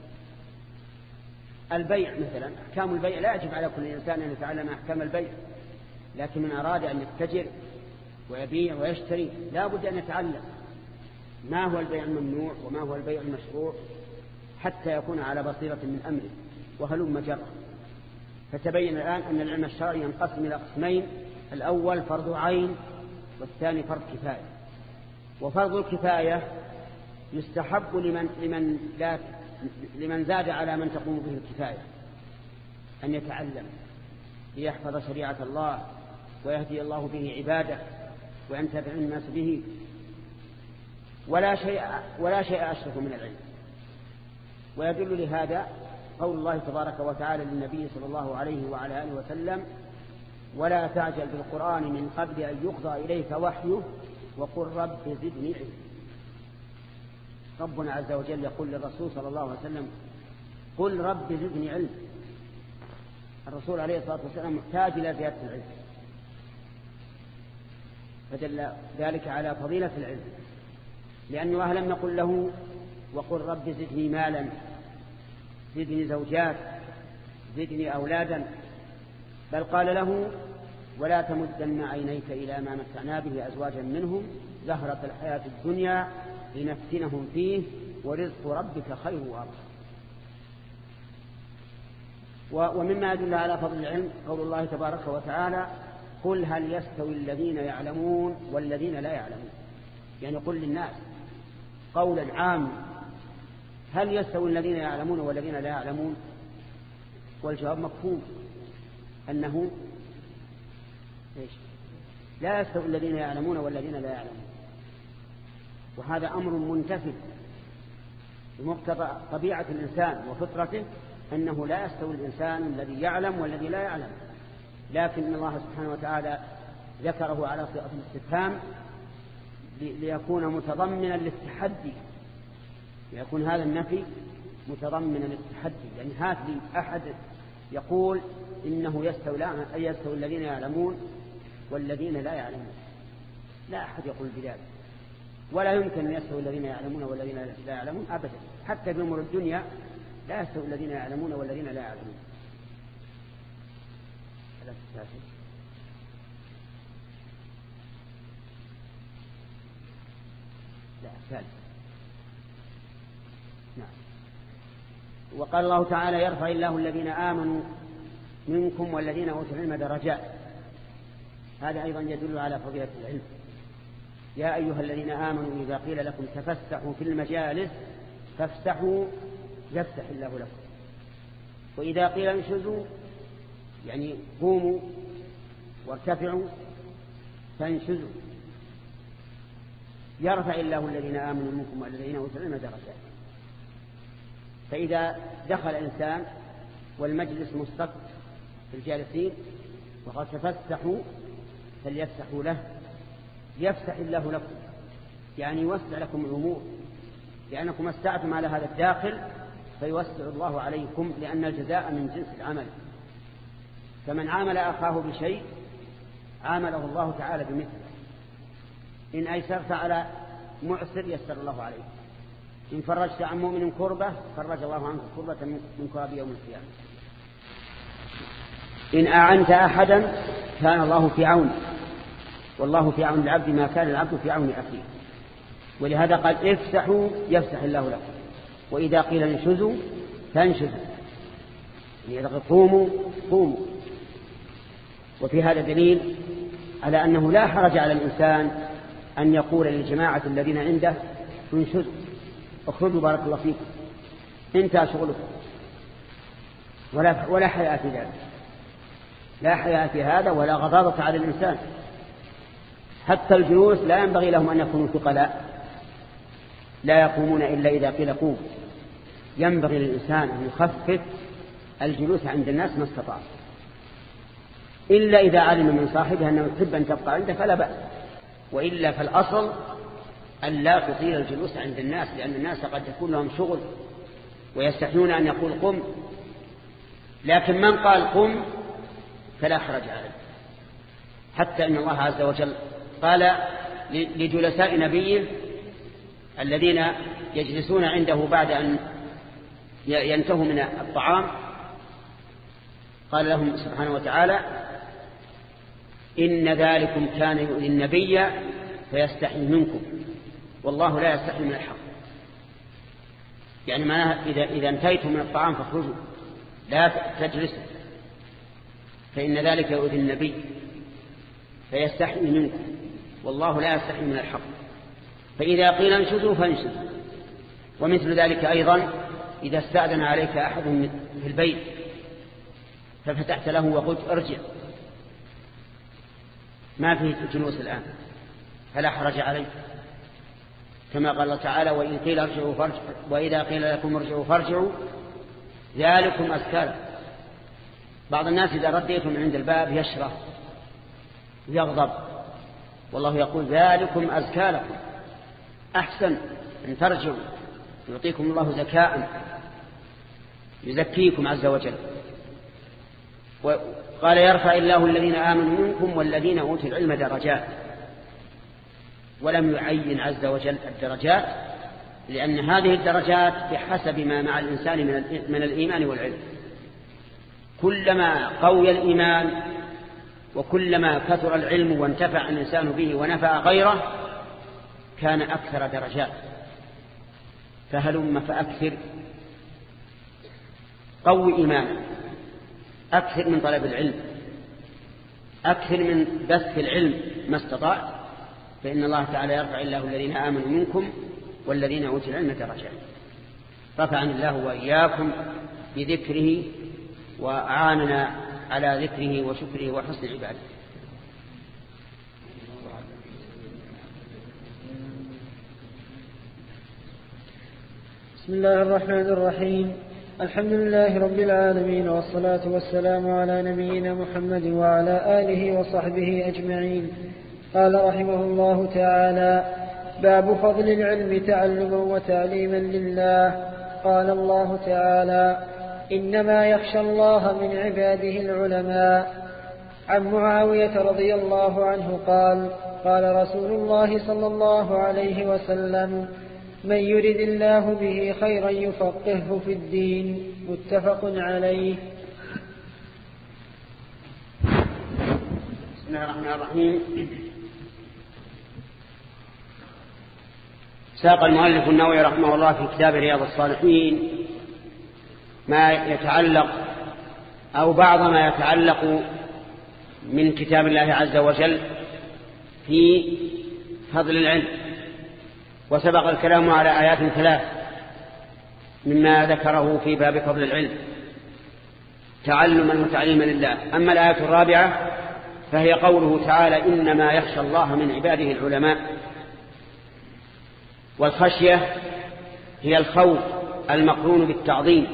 البيع مثلا، أحكام البيع لا يجب على كل إنسان أن يتعلم أحكام البيع، لكن من أراد أن يتجر ويبيع ويشتري لا بد أن يتعلم ما هو البيع الممنوع وما هو البيع المشروع حتى يكون على بصيرة من أمره وهلم جرة. فتبين الآن أن العلم الشرعي ينقسم إلى قسمين: الأول فرض عين والثاني فرض كفاية. وفرض الكفاية يستحب لمن زاد على من تقوم به الكفاية أن يتعلم ليحفظ شريعة الله ويهدي الله به عباده وينتفع الناس به. ولا شيء أشرف من العلم. ويدل لهذا قول الله تبارك وتعالى للنبي صلى الله عليه وعلى آله وسلم: ولا تعجل بالقرآن من قبل أن يقضى إليك وحيه وقل رب زدني علما. ربنا عز وجل يقول للرسول صلى الله عليه وسلم: قل رب زدني علما. الرسول عليه الصلاة والسلام محتاج إلى زيادة العلم، فدل ذلك على فضيلة العلم، لأن الله لم يقل له: وقل رب زدني مالا، زدني زوجات، زدني أولادا، بل قال له: ولا تمدن عينيك إلى ما متعنا به أزواجا منهم زهرة الحياة الدنيا لنفتنهم فيه ورزق ربك خير وأبقى. ومما يدل على فضل العلم قول الله تبارك وتعالى: قل هل يستوي الذين يعلمون والذين لا يعلمون. يعني قل للناس قولا عاما: هل يستوي الذين يعلمون والذين لا يعلمون؟ والجواب مفهوم أنه لا يستوي الذين يعلمون والذين لا يعلمون. وهذا أمر منتفي بمقتضى طبيعة الإنسان وفطرته، أنه لا يستوي الإنسان الذي يعلم والذي لا يعلم. لكن الله سبحانه وتعالى ذكره على صيغة الاستفهام ليكون متضمنا للتحدي، ليكون هذا النفي متضمنا للتحدي. يعني هات لي أحد يقول إنه يستوي الذين يعلمون والذين لا يعلمون. لا أحد يقول بذلك، ولا يمكن أن يستوي الذين يعلمون والذين لا يعلمون أبدا. حتى في أمور الدنيا لا يستوي الذين يعلمون والذين لا يعلمون. لا ثالث. نعم. وقال الله تعالى: يرفع الله الذين آمنوا منكم والذين أوتوا العلم درجات. هذا أيضا يدل على فضيلة العلم. يا أيها الذين آمنوا إذا قيل لكم تفسحوا في المجالس فافسحوا يفسح الله لكم، وإذا قيل انشزوا يعني قوموا وارتفعوا فانشزوا. يرفع الله الذين آمنوا منكم والذين أوتوا العلم درجات. فإذا دخل إنسان والمجلس مستقر في الجالسين وقد تفسحوا فليفسحوا له، يفسح الله لكم، يعني يوسع لكم الأمور، لأنكم استعتم على هذا الداخل فيوسع الله عليكم، لأن الجزاء من جنس العمل. فمن عامل أخاه بشيء عامله الله تعالى بمثله. إن أيسرت على معسر يسر الله عليه، إن فرجت عن مؤمن كربة فرج الله عنك كربة من كرب يوم القيامة. إن أعنت أحدا كان الله في عونه، والله في عون العبد ما كان العبد في عون أخيه. ولهذا قال: افسحوا يفسح الله لكم، وإذا قيل انشزوا فانشزوا، يعني قوموا قوموا. وفي هذا دليل على أنه لا حرج على الإنسان أن يقول للجماعة الذين عنده: انشزوا اخرجوا بارك الله فيكم، انتهى شغلكم. ولا حياء في ذلك، لا حياء في هذا ولا غضاضة على الإنسان. حتى الجلوس لا ينبغي لهم أن يكونوا ثقلاء، لا يقومون إلا إذا قيل قوم، ينبغي للإنسان أن يخفف الجلوس عند الناس ما استطاع، إلا إذا علم من صاحبه أنه يحب أن تبقى عنده فلا بأس، وإلا فالأصل أن لا تطيل الجلوس عند الناس، لأن الناس قد يكون لهم شغل ويستحيون أن يقول قم، لكن من قال قم فلا حرج عليه. حتى إن الله عز وجل قال لجلساء نبيه الذين يجلسون عنده بعد أن ينتهوا من الطعام، قال لهم سبحانه وتعالى إن ذلكم كان يؤذي النبي فيستحي منكم والله لا يستحي من الحق. يعني معناها إذا انتهيتم من الطعام فاخرجوا لا تجلسوا، فإن ذلك يؤذي النبي فيستحي منكم والله لا يستحي من الحق. فإذا قيل انشزوا فانشزوا. ومثل ذلك أيضا إذا استأذن عليك أحد في البيت ففتحت له وقلت ارجع، ما فيه جلوس الآن فلا حرج عليك، كما قال الله تعالى وإن قيل ارجعوا فارجعوا وإذا قيل لكم ارجعوا فارجعوا ذلكم أزكى لكم. بعض الناس إذا رديتم من عند الباب يشرح ويغضب، والله يقول ذلكم أزكى لكم، أحسن أن ترجعوا يعطيكم الله زكاء يزكيكم عز وجل. وقال يرفع الله الذين آمنوا منكم والذين أوتوا العلم درجات، ولم يعين عز وجل الدرجات، لأن هذه الدرجات بحسب ما مع الإنسان من الإيمان والعلم. كلما قوي الإيمان وكلما كثر العلم وانتفع الإنسان به ونفع غيره كان أكثر درجات. فهلم فأكثر، قوي إيمان، أكثر من طلب العلم، أكثر من بث العلم ما استطاع، فإن الله تعالى يرفع الله الذين آمنوا منكم والذين أوتوا العلم درجات. رفعني الله وإياكم بذكره وأعاننا على ذكره وشكره وحسن عباده. بسم الله الرحمن الرحيم. الحمد لله رب العالمين، والصلاة والسلام على نبينا محمد وعلى آله وصحبه أجمعين. قال رحمه الله تعالى: باب فضل العلم تعلما وتعليما لله. قال الله تعالى: إنما يخشى الله من عباده العلماء. عن معاوية رضي الله عنه قال: قال رسول الله صلى الله عليه وسلم: من يرد الله به خيرا يفقهه في الدين. متفق عليه. بسم الله الرحمن الرحيم. ساق المؤلف النووي رحمه الله في كتاب رياض الصالحين ما يتعلق أو بعض ما يتعلق من كتاب الله عز وجل في فضل العلم، وسبق الكلام على آيات 3 مما ذكره في باب فضل العلم تعلما وتعليما لله. أما الآية الرابعة فهي قوله تعالى: إنما يخشى الله من عباده العلماء. والخشية هي الخوف المقرون بالتعظيم،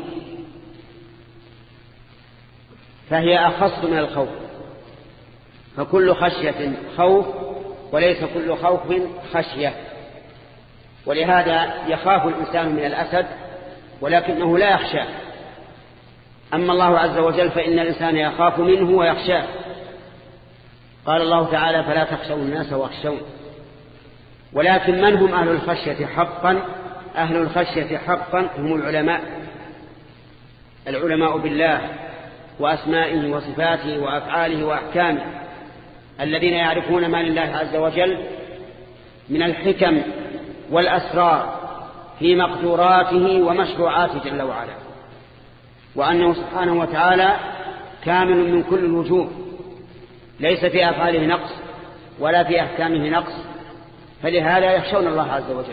فهي أخص من الخوف، فكل خشية خوف وليس كل خوف خشية. ولهذا يخاف الإنسان من الأسد ولكنه لا يخشاه. أما الله عز وجل فإن الإنسان يخاف منه ويخشاه. قال الله تعالى: فلا تخشوا الناس واخشون. ولكن من هم أهل الخشية حقا؟ أهل الخشية حقا هم العلماء بالله وأسمائه وصفاته وأفعاله وأحكامه، الذين يعرفون ما لله عز وجل من الحكم والأسرار في مقدوراته ومشروعاته جل وعلا، وأنه سبحانه وتعالى كامل من كل الوجوه، ليس في أفعاله نقص ولا في أحكامه نقص، فلهذا يخشون الله عز وجل.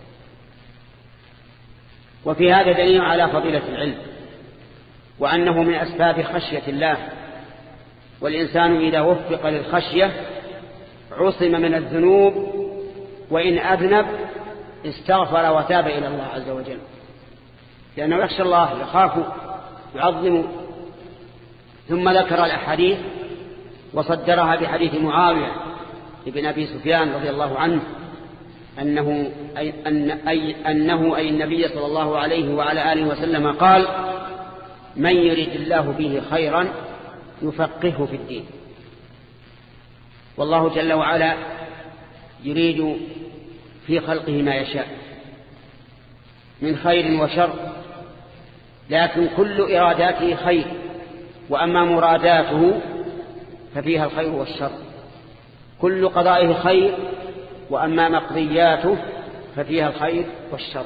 وفي هذا دليل على فضيلة العلم وأنه من أسباب خشية الله. والإنسان إذا وفق للخشية عصم من الذنوب، وإن أذنب استغفر وتاب إلى الله عز وجل. لأنه يخشى الله، يخاف، يعظم. ثم ذكر الأحاديث وصدرها بحديث معاوية ابن أبي سفيان رضي الله عنه أنه أي النبي صلى الله عليه وعلى آله وسلم قال: من يريد الله به خيرا يفقهه في الدين. والله جل وعلا يريد في خلقه ما يشاء من خير وشر، لكن كل إراداته خير، وأما مراداته ففيها الخير والشر. كل قضائه خير، وأما مقضياته ففيها الخير والشر.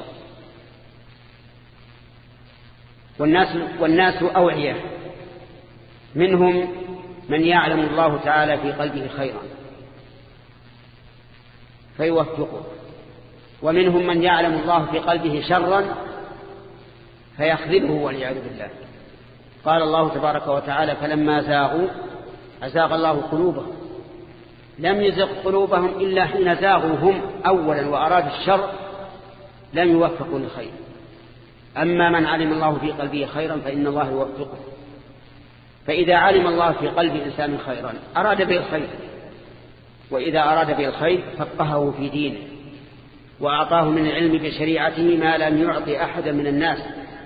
والناس أوعية، منهم من يعلم الله تعالى في قلبه خيرا فيوفقه، ومنهم من يعلم الله في قلبه شرا فيخذله والعياذ بالله. قال الله تبارك وتعالى: فلما زاغوا أزاغ الله قلوبهم. لم يزغ قلوبهم إلا حين زاغوا هم أولا وأراد الشر لم يوفقوا للخير. أما من علم الله في قلبه خيرا فإن الله يوفقه. فإذا علم الله في قلب إنسان خيرا أراد به الخير، وإذا أراد به الخير فقهه في دينه وأعطاه من العلم بشريعته ما لم يعطي أحدا من الناس.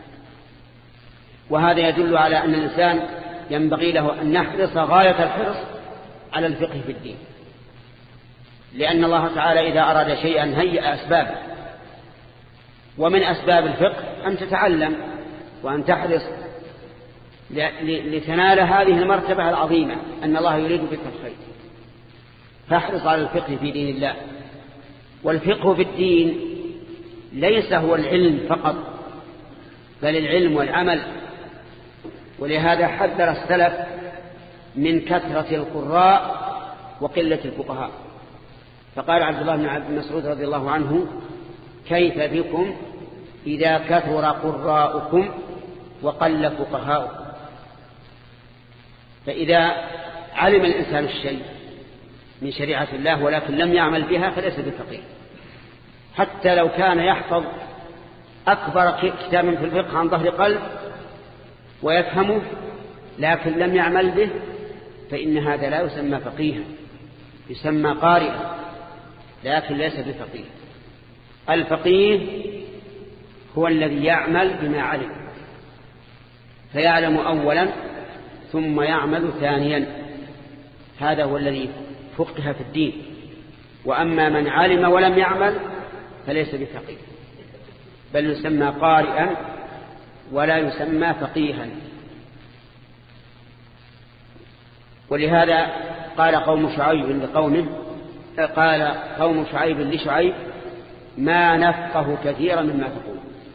وهذا يدل على أن الإنسان ينبغي له أن يحرص غاية الحرص على الفقه في الدين، لأن الله تعالى إذا أراد شيئا هيأ أسبابه، ومن أسباب الفقه أن تتعلم وأن تحرص لتنال هذه المرتبة العظيمة أن الله يريد بك الخير. فاحرص على الفقه في دين الله. والفقه في الدين ليس هو العلم فقط، بل العلم والعمل. ولهذا حذر السلف من كثرة القراء وقلة الفقهاء. فقال عبد الله بن مسعود رضي الله عنه: كيف بكم إذا كثر قراءكم وقل فقهاؤكم؟ فإذا علم الإنسان الشيء من شريعة الله ولكن لم يعمل بها فليس بفقيه، حتى لو كان يحفظ أكبر كتاب في الفقه عن ظهر قلب ويفهمه لكن لم يعمل به، فإن هذا لا يسمى فقيها، يسمى قارئا لكن ليس بفقيه. الفقيه هو الذي يعمل بما علم، فيعلم أولا ثم يعمل ثانيا، هذا هو الذي فقه في الدين. وأما من علم ولم يعمل فليس بفقيه، بل يسمى قارئا ولا يسمى فقيها. ولهذا قال قوم شعيب لشعيب: ما نفقه كثيرا مما تقول،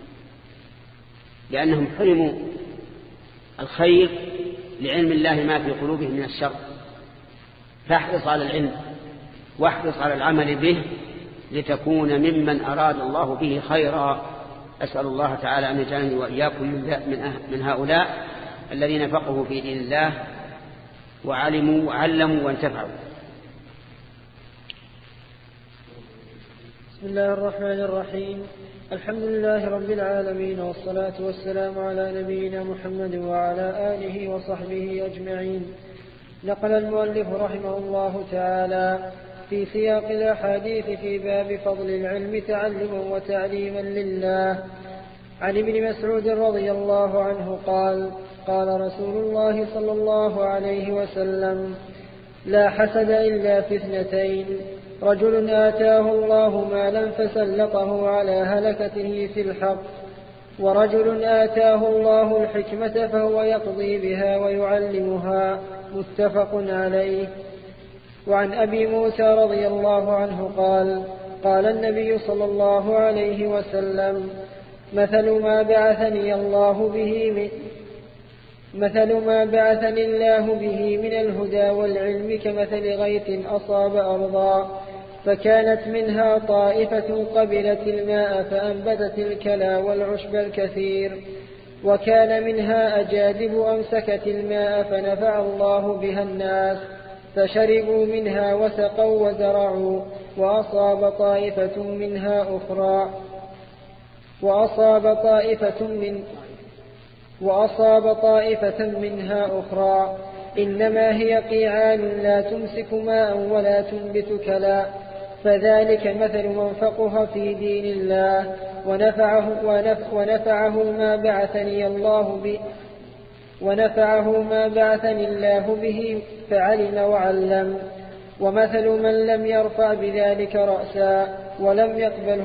لأنهم حرموا الخير لعلم الله ما في قلوبهم من الشر. فاحرص على العلم واحرص على العمل به لتكون ممن أراد الله به خيرا. أسأل الله تعالى أن يجعلني وإياكم من هؤلاء الذين فقهوا في دين الله وعلموا وعلموا وانتفعوا. بسم الله الرحمن الرحيم. الحمد لله رب العالمين، والصلاة والسلام على نبينا محمد وعلى آله وصحبه أجمعين. نقل المؤلف رحمه الله تعالى في سياق الأحاديث في باب فضل العلم تعلما وتعليما لله عن ابن مسعود رضي الله عنه قال: قال رسول الله صلى الله عليه وسلم: لا حسد إلا في اثنتين: رجل آتاه الله مالا فسلطه على هلكته في الحق، ورجل آتاه الله الحكمة فهو يقضي بها ويعلمها. متفق عليه. وعن أبي موسى رضي الله عنه قال: قال النبي صلى الله عليه وسلم: مثل ما بعثني الله به من الهدى والعلم كمثل غيث أصاب أرضا فكانت منها طائفة قبلت الماء فأنبتت الكلى والعشب الكثير، وكان منها أجادب أمسكت الماء فنفع الله بها الناس فشربوا منها وسقوا وزرعوا، وأصاب طائفة منها أخرى. وأصاب طائفة منها أخرى، إنما هي قيعان لا تمسك ماء ولا تنبت كلا. فذلك مثل من فقه في دين الله ونفعه ما بعثني الله به فعلم وعلم. ومثل من لم يرفع بذلك رأسا ولم يقبل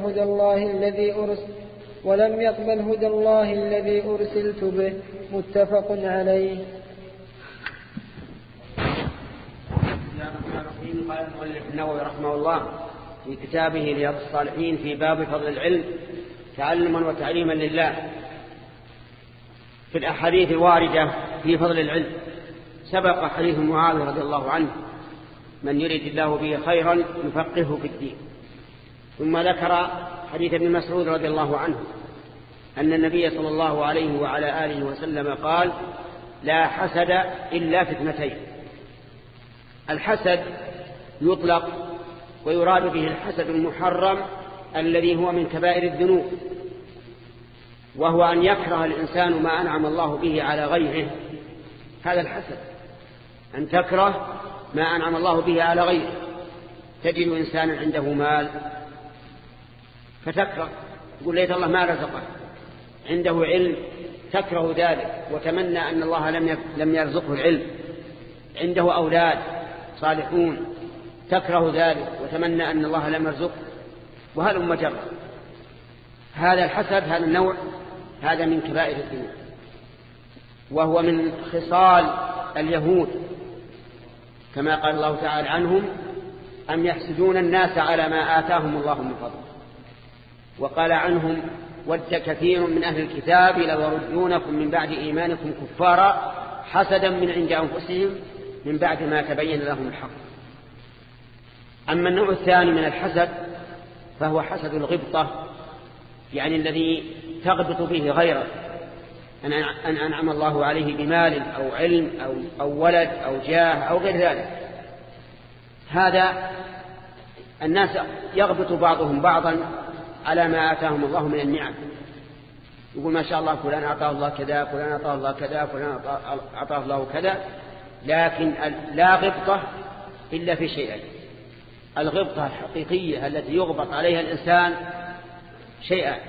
هدى الله الذي أرسلت به. متفق عليه. قال المؤلف النووي رحمه الله في كتابه رياض الصالحين في باب فضل العلم تعلما وتعليما لله، في الأحاديث الواردة في فضل العلم سبق حديث معاذ رضي الله عنه: من يريد الله به خيرا يفقهه في الدين. ثم ذكر حديث ابن مسعود رضي الله عنه أن النبي صلى الله عليه وعلى آله وسلم قال: لا حسد إلا في اثنتين. الحسد يطلق ويراد به الحسد المحرم الذي هو من كبائر الذنوب، وهو أن يكره الإنسان ما أنعم الله به على غيره. هذا الحسد، أن تكره ما أنعم الله به على غيره. تجد إنسانا عنده مال فتكره، تقول ليت الله ما رزقه. عنده علم تكره ذلك وتمنى أن الله لم يرزقه العلم. عنده أولاد صالحون تكره ذلك وتمنى أن الله لم يرزقه، وهلم جرا. هذا الحسد، هذا النوع، هذا من كبائر الذنوب، وهو من خصال اليهود، كما قال الله تعالى عنهم: أم يحسدون الناس على ما آتاهم الله من فضله. وقال عنهم: ود كثير من أهل الكتاب لو يردونكم من بعد إيمانكم كفارا حسدا من عند أنفسهم من بعد ما تبين لهم الحق. أما النوع الثاني من الحسد فهو حسد الغبطة، يعني الذي تغبط به غيره، أن أنعم الله عليه بمال أو علم أو ولد أو جاه أو غير ذلك. هذا الناس يغبط بعضهم بعضا على ما آتاهم الله من النعم، يقول ما شاء الله فلان أعطاه الله كذا، فلان أعطاه الله كذا، فلان أعطاه الله كذا. لكن لا غبطة إلا في شيئين: الغبطة الحقيقية التي يغبط عليها الإنسان شيئان.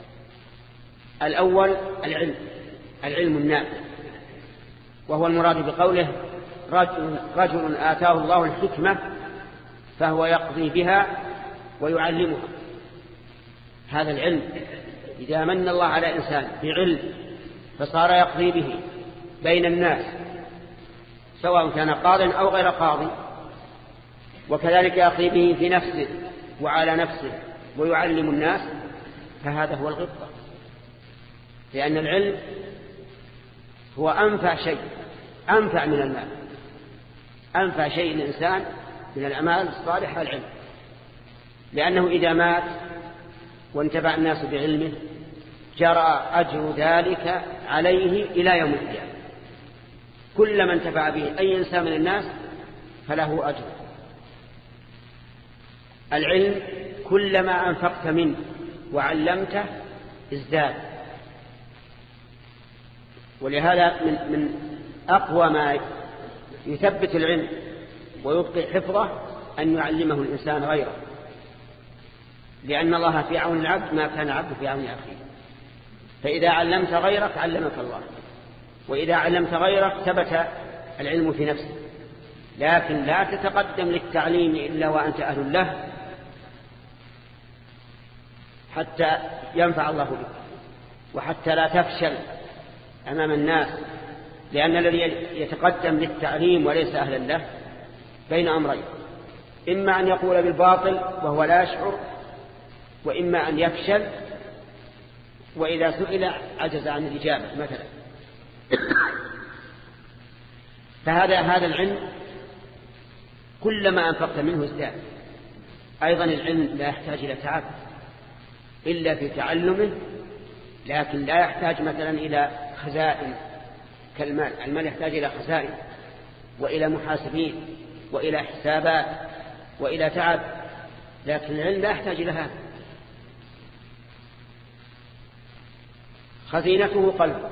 الأول العلم النافع، وهو المراد بقوله: رجل آتاه الله الحكمة فهو يقضي بها ويعلمها. هذا العلم إذا من الله على إنسان بعلم فصار يقضي به بين الناس، سواء كان قاضٍ أو غير قاضٍ، وكذلك يقضي به في نفسه وعلى نفسه ويعلم الناس، فهذا هو الغبطة. لأن العلم هو أنفع شيء، أنفع من المال. أنفع شيء للإنسان من الأعمال الصالحة العلم، لأنه إذا مات وانتفع الناس بعلمه جرى أجر ذلك عليه إلى يوم القيامة. كل من انتفع به أي إنسان من الناس فله أجر. العلم كلما أنفقت منه وعلمته ازداد. ولهذا من أقوى ما يثبت العلم ويبقي حفظه أن يعلمه الإنسان غيره، لأن الله في عون العبد ما كان عبد في عون أخيه. فإذا علمت غيرك علمك الله، وإذا علمت غيرك ثبت العلم في نفسك. لكن لا تتقدم للتعليم إلا وأنت أهل له حتى ينفع الله بك، وحتى لا تفشل أمام الناس. لأن الذي يتقدم للتعليم وليس أهلا له بين أمرين: إما أن يقول بالباطل وهو لا يشعر، وإما أن يفشل وإذا سئل عجز عن الإجابة مثلا. فهذا العلم كلما أنفقت منه ازداد. أيضا العلم لا يحتاج إلى تعب إلا في تعلمه، لكن لا يحتاج مثلا إلى خزائن كالمال. المال يحتاج إلى خزائن وإلى محاسبين وإلى حسابات وإلى تعب، لكن العلم لا يحتاج إلى هذا. خزينته قلبك.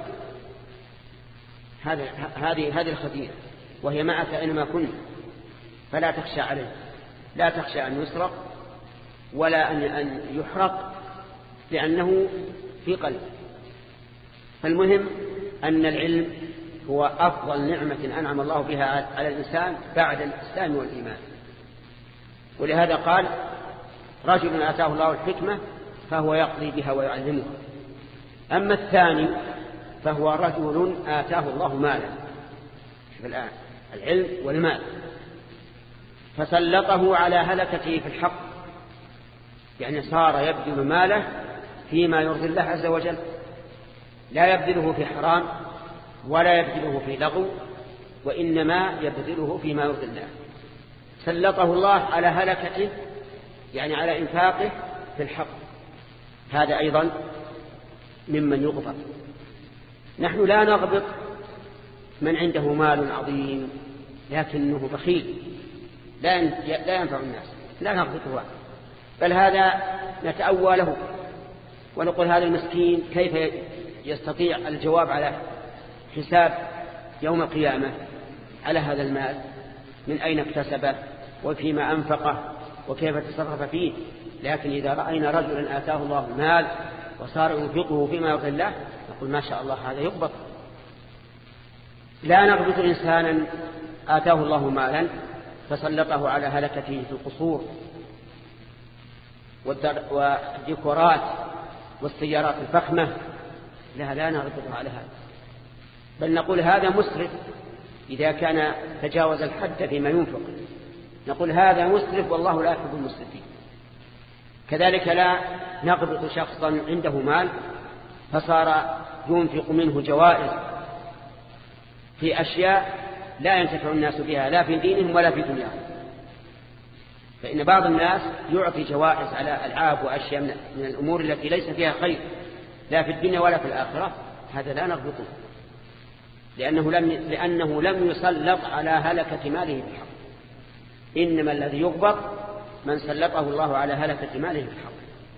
هذه الخزينة، وهي معك أينما كنت، فلا تخشى عليه، لا تخشى أن يسرق ولا أن يحرق، لأنه في قلبك. فالمهم أن العلم هو أفضل نعمة أنعم الله بها على الإنسان بعد الإسلام والإيمان. ولهذا قال: رجل آتاه الله الحكمة فهو يقضي بها ويعلمها. أما الثاني فهو رجل آتاه الله مالا. شوف الآن العلم والمال، فسلطه على هلكته في الحق، يعني صار يبذل ماله فيما يرضي الله عز وجل، لا يبذله في حرام ولا يبذله في لغو، وإنما يبذله فيما يرضي الله. سلطه الله على هلكته، يعني على إنفاقه في الحق. هذا أيضا ممن يغبط. نحن لا نغبط من عنده مال عظيم لكنه بخيل لا ينفع الناس، لا نغبطه، بل هذا نتأوى له ونقول هذا المسكين كيف يستطيع الجواب على حساب يوم القيامة على هذا المال، من أين اكتسبه وفيما أنفقه وكيف تصرف فيه. لكن إذا رأينا رجلا آتاه الله المال وصار ينفقه فيما يرضي الله نقول ما شاء الله هذا يغبط. لا نغبط إنسانا آتاه الله مالا فسلطه على هلكته في القصور والديكورات والسيارات الفخمة، لا نغبطه على هذا، بل نقول هذا مسرف إذا كان تجاوز الحد فيما ينفق، نقول هذا مسرف والله لا يحب المسرفين. كذلك لا نغبط شخصا عنده مال فصار ينفق منه جوائز في أشياء لا ينتفع الناس بها لا في دينهم ولا في دنياهم. فإن بعض الناس يعطي جوائز على ألعاب وأشياء من الأمور التي ليس فيها خير لا في الدنيا ولا في الآخرة، هذا لا نغبطه، لأنه لم يسلط على هلكة ماله بالحق. إنما الذي يغبط من سلطه الله على هلكة ماله بالحق.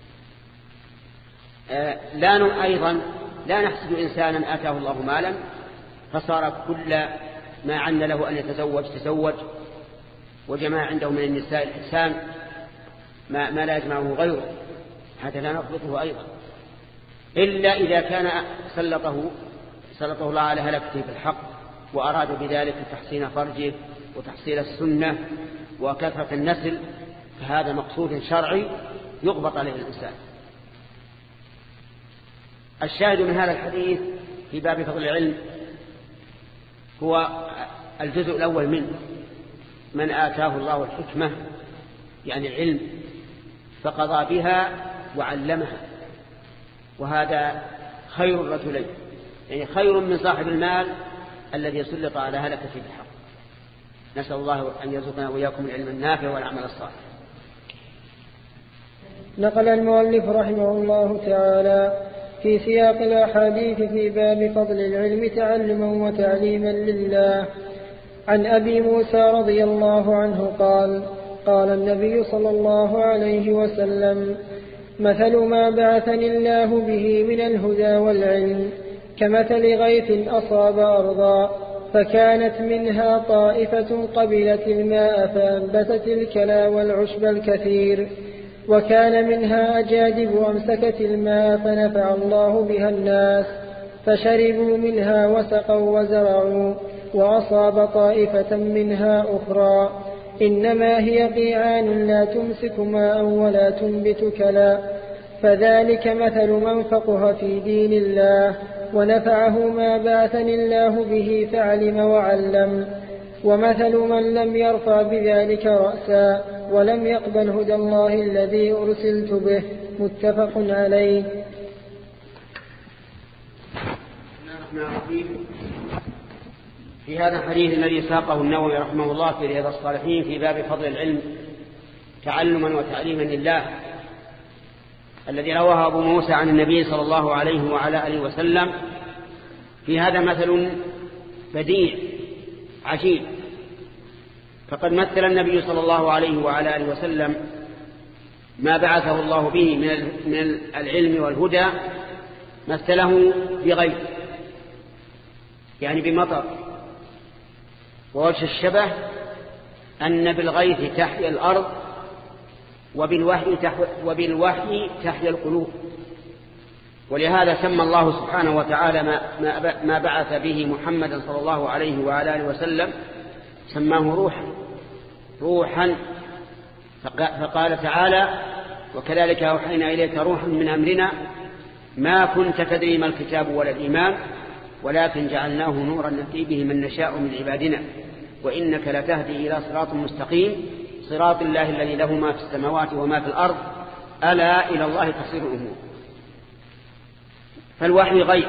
أيضا لا نحسد إنسانا آتاه الله مالا فصار كل ما عن له أن يتزوج تزوج، وجماع عنده من النساء الإحسان ما لا يجمعه غيره، هذا لا نغبطه أيضا، إلا إذا كان سلطه الله على هلكته بالحق وأراد بذلك تحسين فرجه وتحصيل السنة وكثرة النسل، فهذا مقصود شرعي يغبط عليه الإنسان. الشاهد من هذا الحديث في باب فضل العلم هو الجزء الأول منه: من آتاه الله الحكمة، يعني العلم، فقضى بها وعلمها، وهذا خير الرجلين، يعني خير من صاحب المال الذي سلط على هلكة بالحق. نسأل الله أن يرزقنا وإياكم العلم النافع والعمل الصالح. نقل المؤلف رحمه الله تعالى في سياق الأحاديث في باب فضل العلم تعلما وتعليما لله عن أبي موسى رضي الله عنه قال: قال النبي صلى الله عليه وسلم: مثل ما بعثني الله به من الهدى والعلم كمثل غيث أصاب أرضا فكانت منها طائفة قبلت الماء فأنبتت الكلى والعشب الكثير، وكان منها أجادب أمسكت الماء فنفع الله بها الناس فشربوا منها وسقوا وزرعوا، وأصاب طائفة منها أخرى إنما هي قيعان لا تمسك ماء ولا تنبت كلا، فذلك مثل من فقه في دين الله ونفعه ما بعثني الله به فعلم وعلم، ومثل من لم يرفع بذلك رأسا ولم يقبل هدى الله الذي أرسلت به. متفق عليه. في هذا الحديث الذي ساقه النووي رحمه الله في رياض الصالحين في باب فضل العلم تعلما وتعليما لله، الذي رواه أبو موسى عن النبي صلى الله عليه وعلى آله وسلم، في هذا مثل بديع عجيب. فقد مثل النبي صلى الله عليه وعلى آله وسلم ما بعثه الله به من العلم والهدى مثله بغيث يعني بمطر. ووجه الشبه أن بالغيث تحيا الأرض وبالوحي تحيا القلوب. ولهذا سمى الله سبحانه وتعالى ما بعث به محمدا صلى الله عليه وعلى آله وسلم سماه روحا فقال تعالى: وكذلك أوحينا إليك روحا من أمرنا ما كنت تدري ما الكتاب ولا الإيمان ولكن جعلناه نورا نهدي به من نشاء من عبادنا وإنك لتهدي إلى صراط مستقيم صراط الله الذي له ما في السماوات وما في الأرض ألا إلى الله تصير الأمور. فالوحي غيب،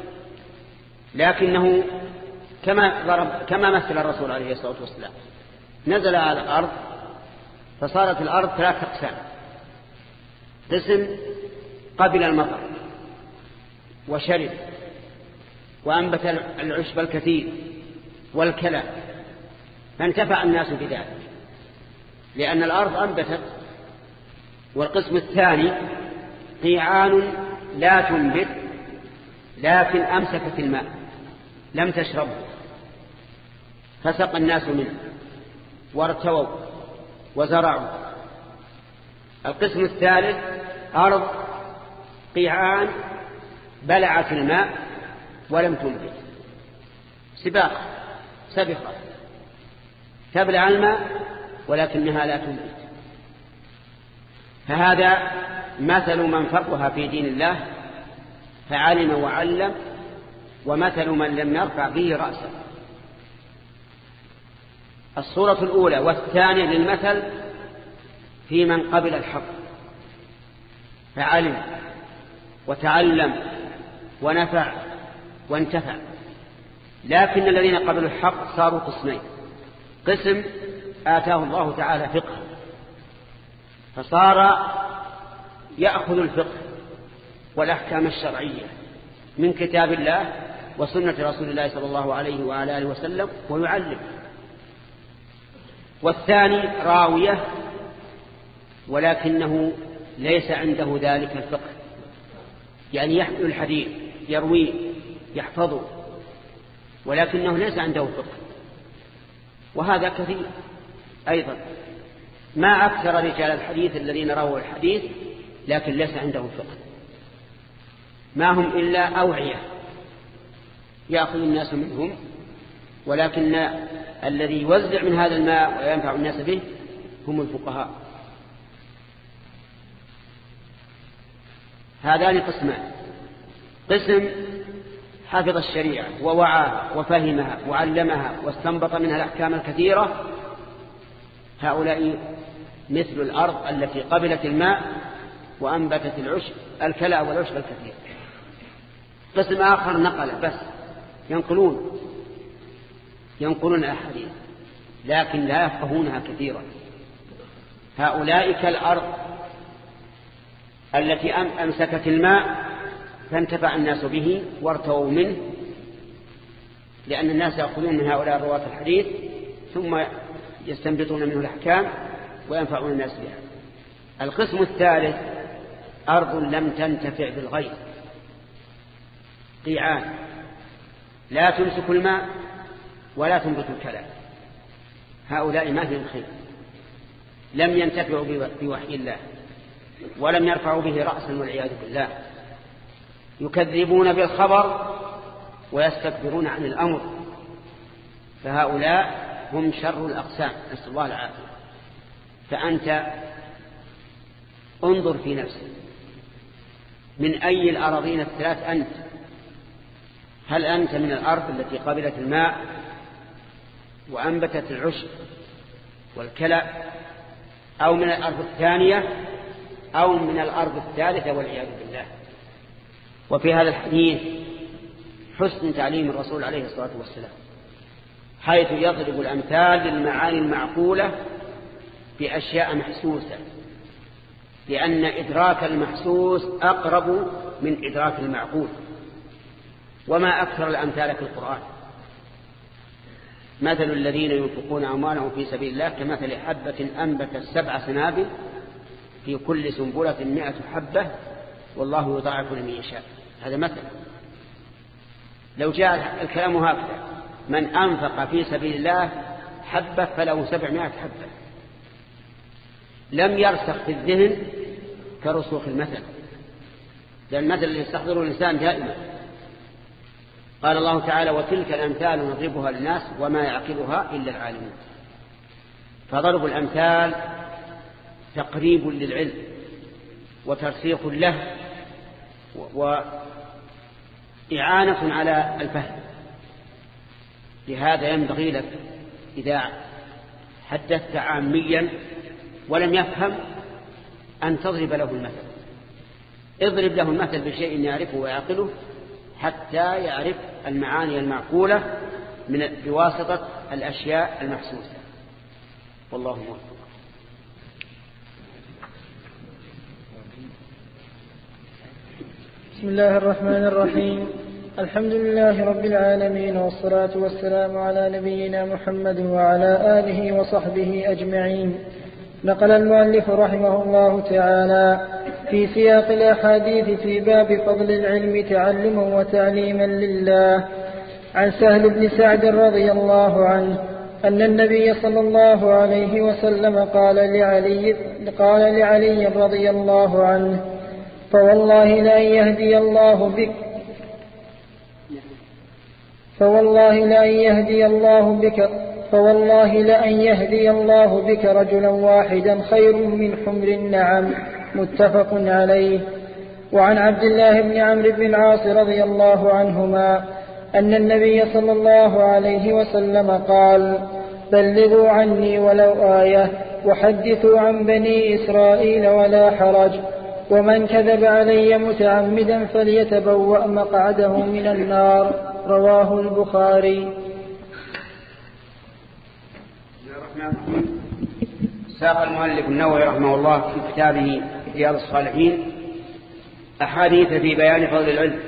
لكنه كما مثل الرسول عليه الصلاة والسلام نزل على الأرض فصارت الأرض 3 أقسام: قسم قبل المطر وشرب وأنبت العشب الكثير والكلى فانتفع الناس بذلك لأن الأرض أنبتت. والقسم الثاني قيعان لا تنبت لكن أمسكت الماء لم تشربه فسقى الناس منه وارتووا وزرعوا. القسم الثالث أرض قيعان بلعت الماء ولم تنبت، سبقة تبلع الماء ولكنها لا تنبت. فهذا مثل من فقه في دين الله فعلم وعلم، ومثل من لم يرفع به رأسه. الصورة الأولى والثانية للمثل في من قبل الحق فعلم وتعلم ونفع وانتفع. لكن الذين قبلوا الحق صاروا قسمين: قسم آتاه الله تعالى فقه فصار يأخذ الفقه والأحكام الشرعية من كتاب الله وسنة رسول الله صلى الله عليه وعلى آله وسلم ويعلم. والثاني راوية ولكنه ليس عنده ذلك الفقه، يعني يحمل الحديث يرويه يحفظه ولكنه ليس عنده فقه. وهذا كثير أيضا، ما أكثر رجال الحديث الذين رووا الحديث لكن ليس عندهم فقه، ما هم إلا أوعية يأخذ الناس منهم، ولكن الذي يوزع من هذا الماء وينفع الناس به هم الفقهاء. هذان قسمان: قسم حفظ الشريعة ووعاها وفهمها وعلمها واستنبط منها الأحكام الكثيرة، هؤلاء مثل الأرض التي قبلت الماء وأنبتت الكلى والعشب الكثير. قسم آخر نقل بس ينقلون الأحاديث لكن لا يفقهونها كثيرا. هؤلاء كالأرض التي أمسكت الماء فانتفع الناس به وارتووا منه، لأن الناس يأخذون من هؤلاء رواة الحديث ثم يستنبطون منه الأحكام وينفعون الناس بها. القسم الثالث أرض لم تنتفع بالغيث، قيعان لا تمسك الماء ولا تنبت الكلى، هؤلاء ما فيهم خير، لم ينتفعوا بوحي الله ولم يرفعوا به رأسا والعياذ بالله، يكذبون بالخبر ويستكبرون عن الأمر. فهؤلاء هم شر الأقسام، نسأل الله العافية. فأنت انظر في نفسك، من أي الأراضين الثلاث أنت؟ هل أنت من الأرض التي قبلت الماء وأنبتت العشب والكلى، أو من الأرض الثانية، أو من الأرض الثالثة والعياذ بالله؟ وفي هذا الحديث حسن تعليم الرسول عليه الصلاة والسلام، حيث يضرب الأمثال للمعاني المعقولة بأشياء محسوسة، لأن إدراك المحسوس أقرب من إدراك المعقول. وما أكثر الأمثال في القرآن. مثل الذين ينفقون أموالهم في سبيل الله كمثل حبة أنبتت 7 سنابل في كل سنبلة 100 حبة والله يضاعف لمن يشاء. هذا مثل. لو جاء الكلام هكذا: من أنفق في سبيل الله حبة فله 700 حبة، لم يرسخ في الذهن كرسوخ المثل، لأن المثل اللي يستحضره الإنسان دائما. قال الله تعالى: وتلك الأمثال نضربها للناس وما يعقلها إلا العالمون. فضرب الأمثال تقريب للعلم وترسيخ له وإعانة على الفهم. لهذا ينبغي لك إذا حدثت عاميا ولم يفهم أن تضرب له المثل. اضرب له المثل بشيء يعرفه ويعقله حتى يعرف المعاني المعقولة بواسطة الأشياء المحسوسة. والله موفق. بسم الله الرحمن الرحيم. الحمد لله رب العالمين، والصلاة والسلام على نبينا محمد وعلى آله وصحبه أجمعين. نقل المؤلف رحمه الله تعالى في سياق الأحاديث في باب فضل العلم تعلما وتعليما لله عن سهل بن سعد رضي الله عنه أن النبي صلى الله عليه وسلم قال لعلي رضي الله عنه: فوالله لأن يهدي الله بك رجلا واحدا خير من حمر النعم. متفق عليه. وعن عبد الله بن عمرو بن العاص رضي الله عنهما أن النبي صلى الله عليه وسلم قال: بلغوا عني ولو آية، وحدثوا عن بني إسرائيل ولا حرج، ومن كذب علي متعمدا فليتبوأ مقعده من النار. رواه البخاري. ساق المؤلف النووي رحمه الله في كتابه رياض الصالحين أحاديث في بيان فضل العلم،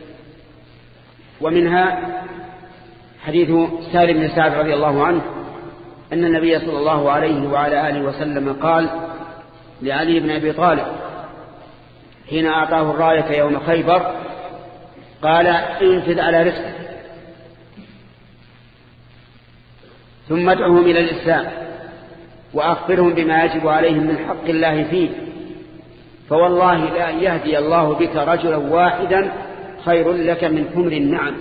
ومنها حديث سهل بن سعد رضي الله عنه أن النبي صلى الله عليه وعلى آله وسلم قال لعلي بن أبي طالب حين أعطاه الراية يوم خيبر: قال: انفذ على رزقك، ثم ادعهم إلى الإسلام، وأخبرهم بما يجب عليهم من حق الله فيه، فوالله لأن يهدي الله بك رجلا واحدا خير لك من حمر النعم.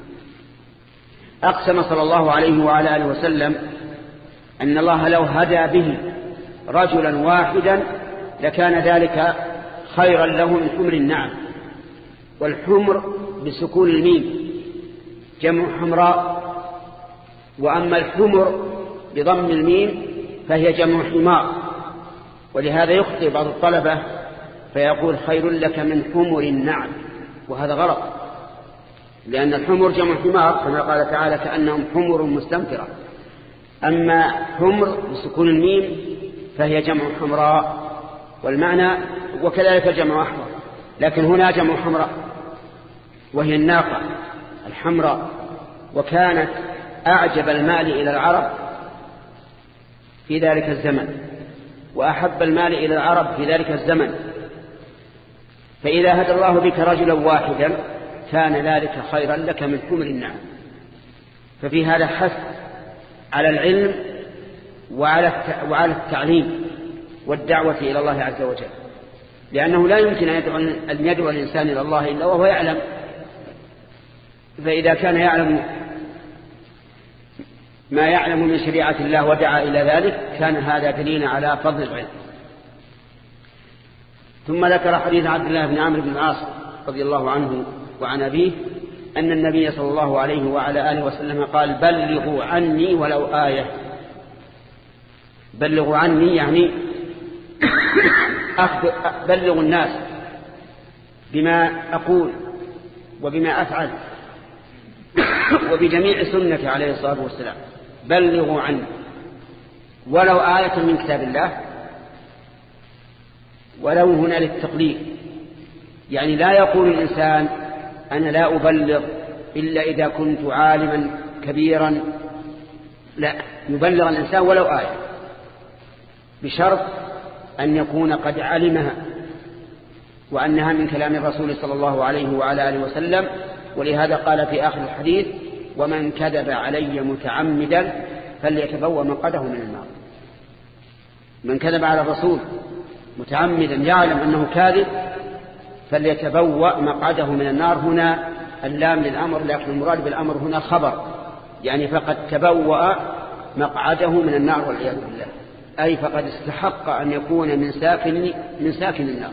أقسم صلى الله عليه وعلى آله وسلم أن الله لو هدى به رجلا واحدا لكان ذلك خيرا له من حمر النعم. والحمر بسكون الميم جمع حمراء، وأما الحمر بضم الميم فهي جمع حمار. ولهذا يخطئ بعض الطلبة فيقول: خير لك من حمر النعم، وهذا غلط، لأن الحمر جمع حمار كما قال تعالى: كأنهم حمر مستنفرة. أما حمر بسكون الميم فهي جمع حمراء، والمعنى وكذلك جمع أحمر، لكن هنا جمع حمراء وهي الناقة الحمراء. وكانت أعجب المال إلى العرب في ذلك الزمن، وأحب المال إلى العرب في ذلك الزمن. فإذا هدى الله بك رجلا واحدا كان ذلك خيرا لك من حمر النعم. ففي هذا حث على العلم وعلى التعليم والدعوة إلى الله عز وجل، لأنه لا يمكن أن يدعو الإنسان إلى الله إلا وهو يعلم. فإذا كان يعلم ما يعلم من شريعة الله ودعا إلى ذلك كان هذا دليلا على فضل العلم. ثم ذكر حديث عبد الله بن عمرو بن العاص رضي الله عنه وعن أبيه أن النبي صلى الله عليه وعلى آله وسلم قال: بلغوا عني ولو آية. بلغوا عني يعني بلغوا الناس بما أقول وبما أفعل وبجميع سنة عليه الصلاة والسلام. بلغوا عني ولو آية من كتاب الله. ولو هنا للتقليد، يعني لا يقول الإنسان: أنا لا أبلغ إلا إذا كنت عالما كبيرا. لا، يبلغ الإنسان ولو آية، بشرط أن يكون قد علمها وأنها من كلام الرسول صلى الله عليه وعلى آله وسلم. ولهذا قال في آخر الحديث: ومن كذب علي متعمدا فليتبوأ مقعده من النار. من كذب على الرسول متعمدا يعلم أنه كاذب فليتبوأ مقعده من النار. هنا اللام للأمر، لكن المراد بالأمر هنا خبر، يعني فقد تبوأ مقعده من النار والعياذ بالله، أي فقد استحق أن يكون من ساكن النار.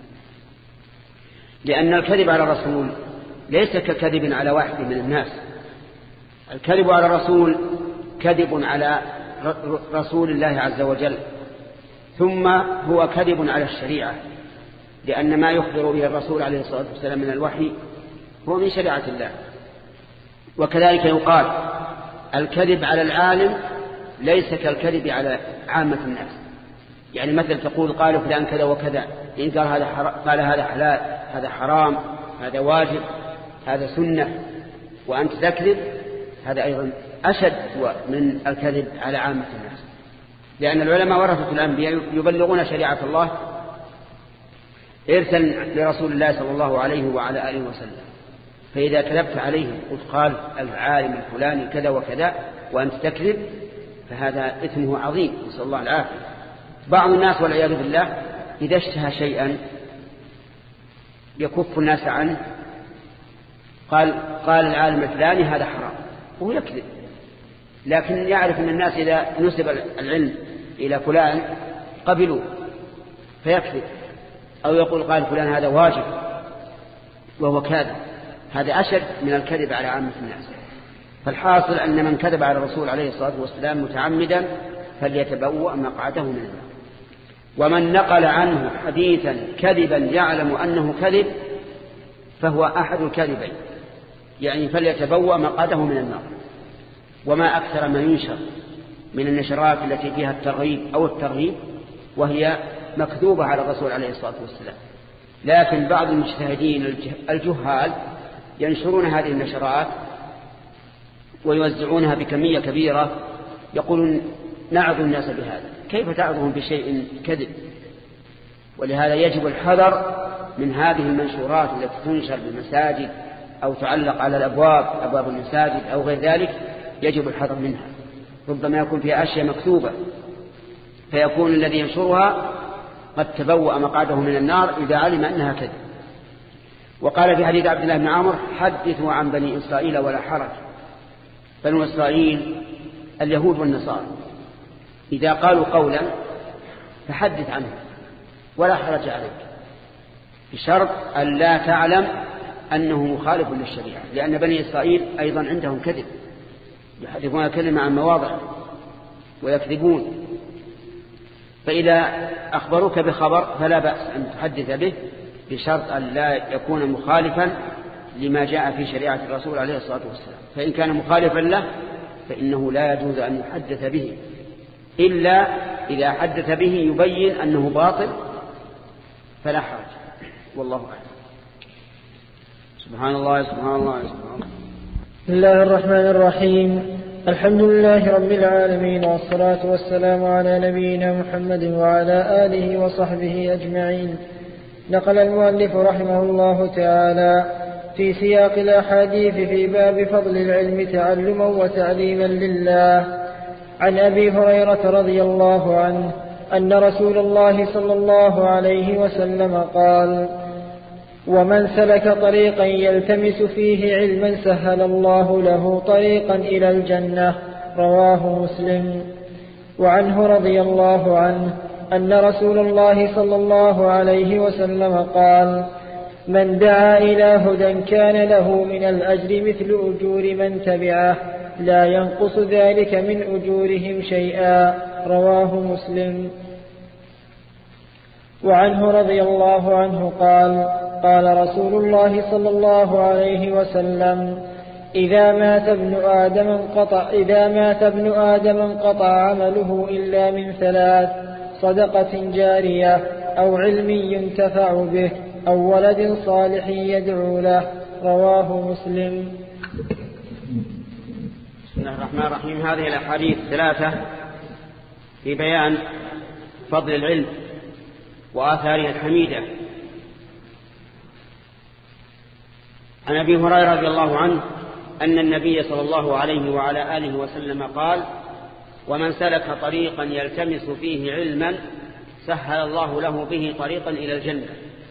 لأن الكذب على الرسول ليس ككذب على واحد من الناس. الكذب على الرسول كذب على رسول الله عز وجل، ثم هو كذب على الشريعة، لأن ما يخبر به الرسول عليه الصلاة والسلام من الوحي هو من شريعة الله. وكذلك يقال الكذب على العالم ليس كالكذب على عامة الناس. يعني مثل تقول قال فلان كذا وكذا، إن قال هذا حلال، هذا حرام، هذا واجب، هذا سنة، وأنت تكذب، هذا أيضا أشد من الكذب على عامة الناس. لأن العلماء ورثة الأنبياء يبلغون شريعة الله إرثا لرسول الله صلى الله عليه وعلى آله وسلم. فإذا كذبت عليهم قلت قال العالم الفلاني كذا وكذا وأنت تكذب، فهذا إثمه عظيم، نسأل الله العافية. بعض الناس والعياذ بالله إذا اشتهى شيئا يكف الناس عنه، قال العالم الفلاني هذا حرام، وهو يكذب، لكن يعرف أن الناس إذا نسب العلم إلى فلان قبلوا فيكذب، أو يقول قال فلان هذا واجب وهو كاذب. هذا أشد من الكذب على عامة الناس. فالحاصل أن من كذب على الرسول عليه الصلاة والسلام متعمدا فليتبوأ مقعده من النار. ومن نقل عنه حديثا كذبا يعلم أنه كذب فهو أحد الكذبين، يعني فليتبوأ مقعده من النار. وما أكثر ما ينشر من النشرات التي فيها الترغيب أو الترهيب وهي مكذوبة على الرسول عليه الصلاة والسلام، لكن بعض المجتهدين الجهال ينشرون هذه النشرات ويوزعونها بكمية كبيرة، يقولون نعظ الناس بهذا. كيف تعظهم بشيء كذب؟ ولهذا يجب الحذر من هذه المنشورات التي تنشر بالمساجد أو تعلق على أبواب المساجد أو غير ذلك، يجب الحذر منها. ربما يكون فيها أشياء مكتوبة فيكون الذي ينشرها قد تبوأ مقعده من النار إذا علم أنها كذب. وقال في حديث عبد الله بن عمرو: حدثوا عن بني إسرائيل ولا حرج. بنو إسرائيل اليهود والنصارى إذا قالوا قولا فحدث عنه ولا حرج عليك، بشرط أن لا تعلم أنه مخالف للشريعة، لأن بني إسرائيل أيضا عندهم كذب، يحدثون كلمة عن مواضع ويكذبون. فإذا أخبروك بخبر فلا بأس أن تحدث به، بشرط أن لا يكون مخالفا لما جاء في شريعة الرسول عليه الصلاة والسلام. فإن كان مخالفا له فإنه لا يجوز أن يحدث به، إلا إذا حدث به يبين أنه باطل فلا حرج، والله أعلم. سبحان الله سبحان الله سبحان الله. بسم الله الرحمن الرحيم. الحمد لله رب العالمين، والصلاة والسلام على نبينا محمد وعلى آله وصحبه أجمعين. نقل المؤلف رحمه الله تعالى في سياق الأحاديث في باب فضل العلم تعلما وتعليما لله عن أبي هريرة رضي الله عنه أن رسول الله صلى الله عليه وسلم قال: ومن سلك طريقا يلتمس فيه علما سهل الله له طريقا إلى الجنة. رواه مسلم. وعنه رضي الله عنه أن رسول الله صلى الله عليه وسلم قال: من دعا إلى هدى كان له من الأجر مثل أجور من تبعه لا ينقص ذلك من أجورهم شيئا. رواه مسلم. وعنه رضي الله عنه قال: قال رسول الله صلى الله عليه وسلم: إذا مات ابن آدم انقطع عمله إلا من ثلاث: صدقة جارية، أو علم ينتفع به، أو ولد صالح يدعو له. رواه مسلم. بسم الله الرحمن الرحيم. هذه الأحاديث ثلاثة في بيان فضل العلم وآثاره الحميدة عن أبي هريرة رضي الله عنه أن النبي صلى الله عليه وعلى آله وسلم قال: ومن سلك طريقا يلتمس فيه علما سهل الله له به طريقا إلى الجنة.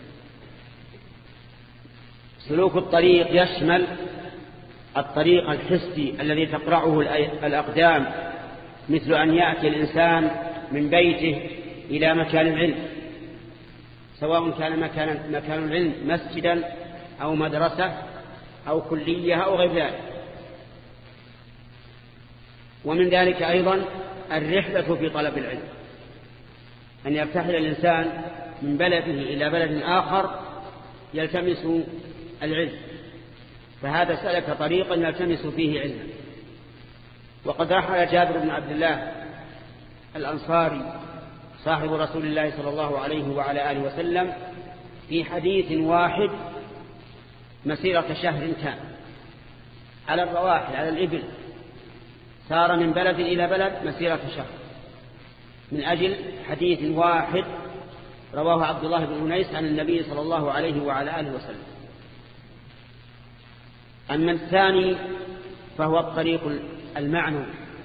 سلوك الطريق يشمل الطريق الحسي الذي تقرعه الأقدام، مثل أن يأتي الإنسان من بيته إلى مكان العلم، سواء كان مكان العلم مسجدا أو مدرسة أو كلية أو غير ذلك. ومن ذلك أيضا الرحلة في طلب العلم، أن يرتحل الإنسان من بلده إلى بلد آخر يلتمس العلم، فهذا سلك طريقا يلتمس فيه علما. وقد رحل جابر بن عبد الله الأنصاري صاحب رسول الله صلى الله عليه وعلى آله وسلم في حديث واحد مسيرة شهر كان على الرواحل على الإبل، سار من بلد إلى بلد مسيرة شهر من أجل حديث واحد رواه عبد الله بن أنيس عن النبي صلى الله عليه وعلى آله وسلم. أما الثاني فهو الطريق المعنوي،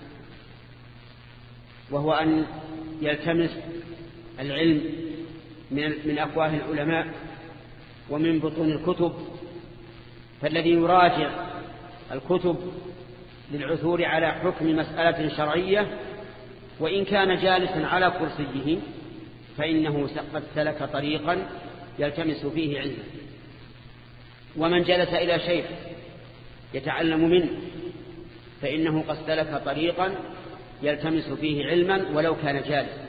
وهو أن يلتمس العلم من أفواه العلماء ومن بطون الكتب، فالذي يراجع الكتب للعثور على حكم مسألة شرعية وإن كان جالسا على كرسيه فإنه قد سلك طريقا يلتمس فيه علما. ومن جلس إلى شيخ يتعلم منه فإنه قد سلك طريقا يلتمس فيه علما ولو كان جالسا.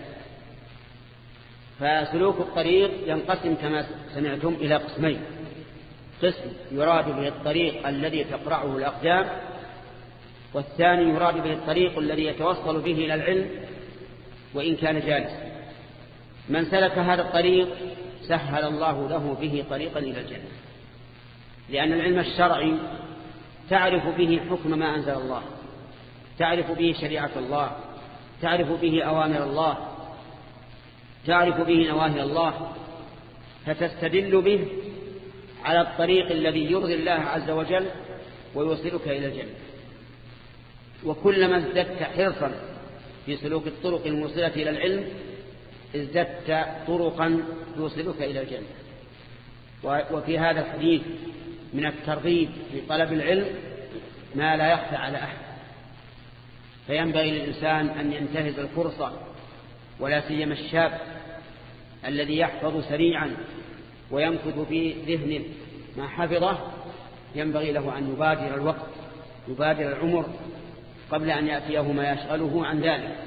فسلوك الطريق ينقسم كما سمعتم إلى قسمين: قسم يراد به الطريق الذي تقرعه الأقدام، والثاني يراد به الطريق الذي يتوصل به إلى العلم وإن كان جالسا. من سلك هذا الطريق سهل الله له به طريقا إلى الجنة، لأن العلم الشرعي تعرف به حكم ما أنزل الله، تعرف به شريعة الله، تعرف به أوامر الله، تعرف به نواهي الله، فتستدل به على الطريق الذي يرضي الله عز وجل ويوصلك إلى الجنة. وكلما ازددت حرصا في سلوك الطرق الموصلة إلى العلم ازددت طرقا توصلك إلى الجنة. وفي هذا الحديث من الترغيب في طلب العلم ما لا يخفى على أحد، فينبغي للإنسان أن ينتهز الفرصة، ولا سيما الشاب الذي يحفظ سريعا ويمكث في ذهنه ما حفظه، ينبغي له أن يبادر الوقت، يبادر العمر قبل أن يأتيه ما يشغله عن ذلك.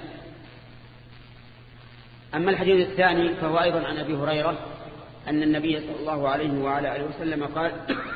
أما الحديث الثاني فهو أيضا عن أبي هريرة أن النبي صلى الله عليه وعلى آله وسلم قال: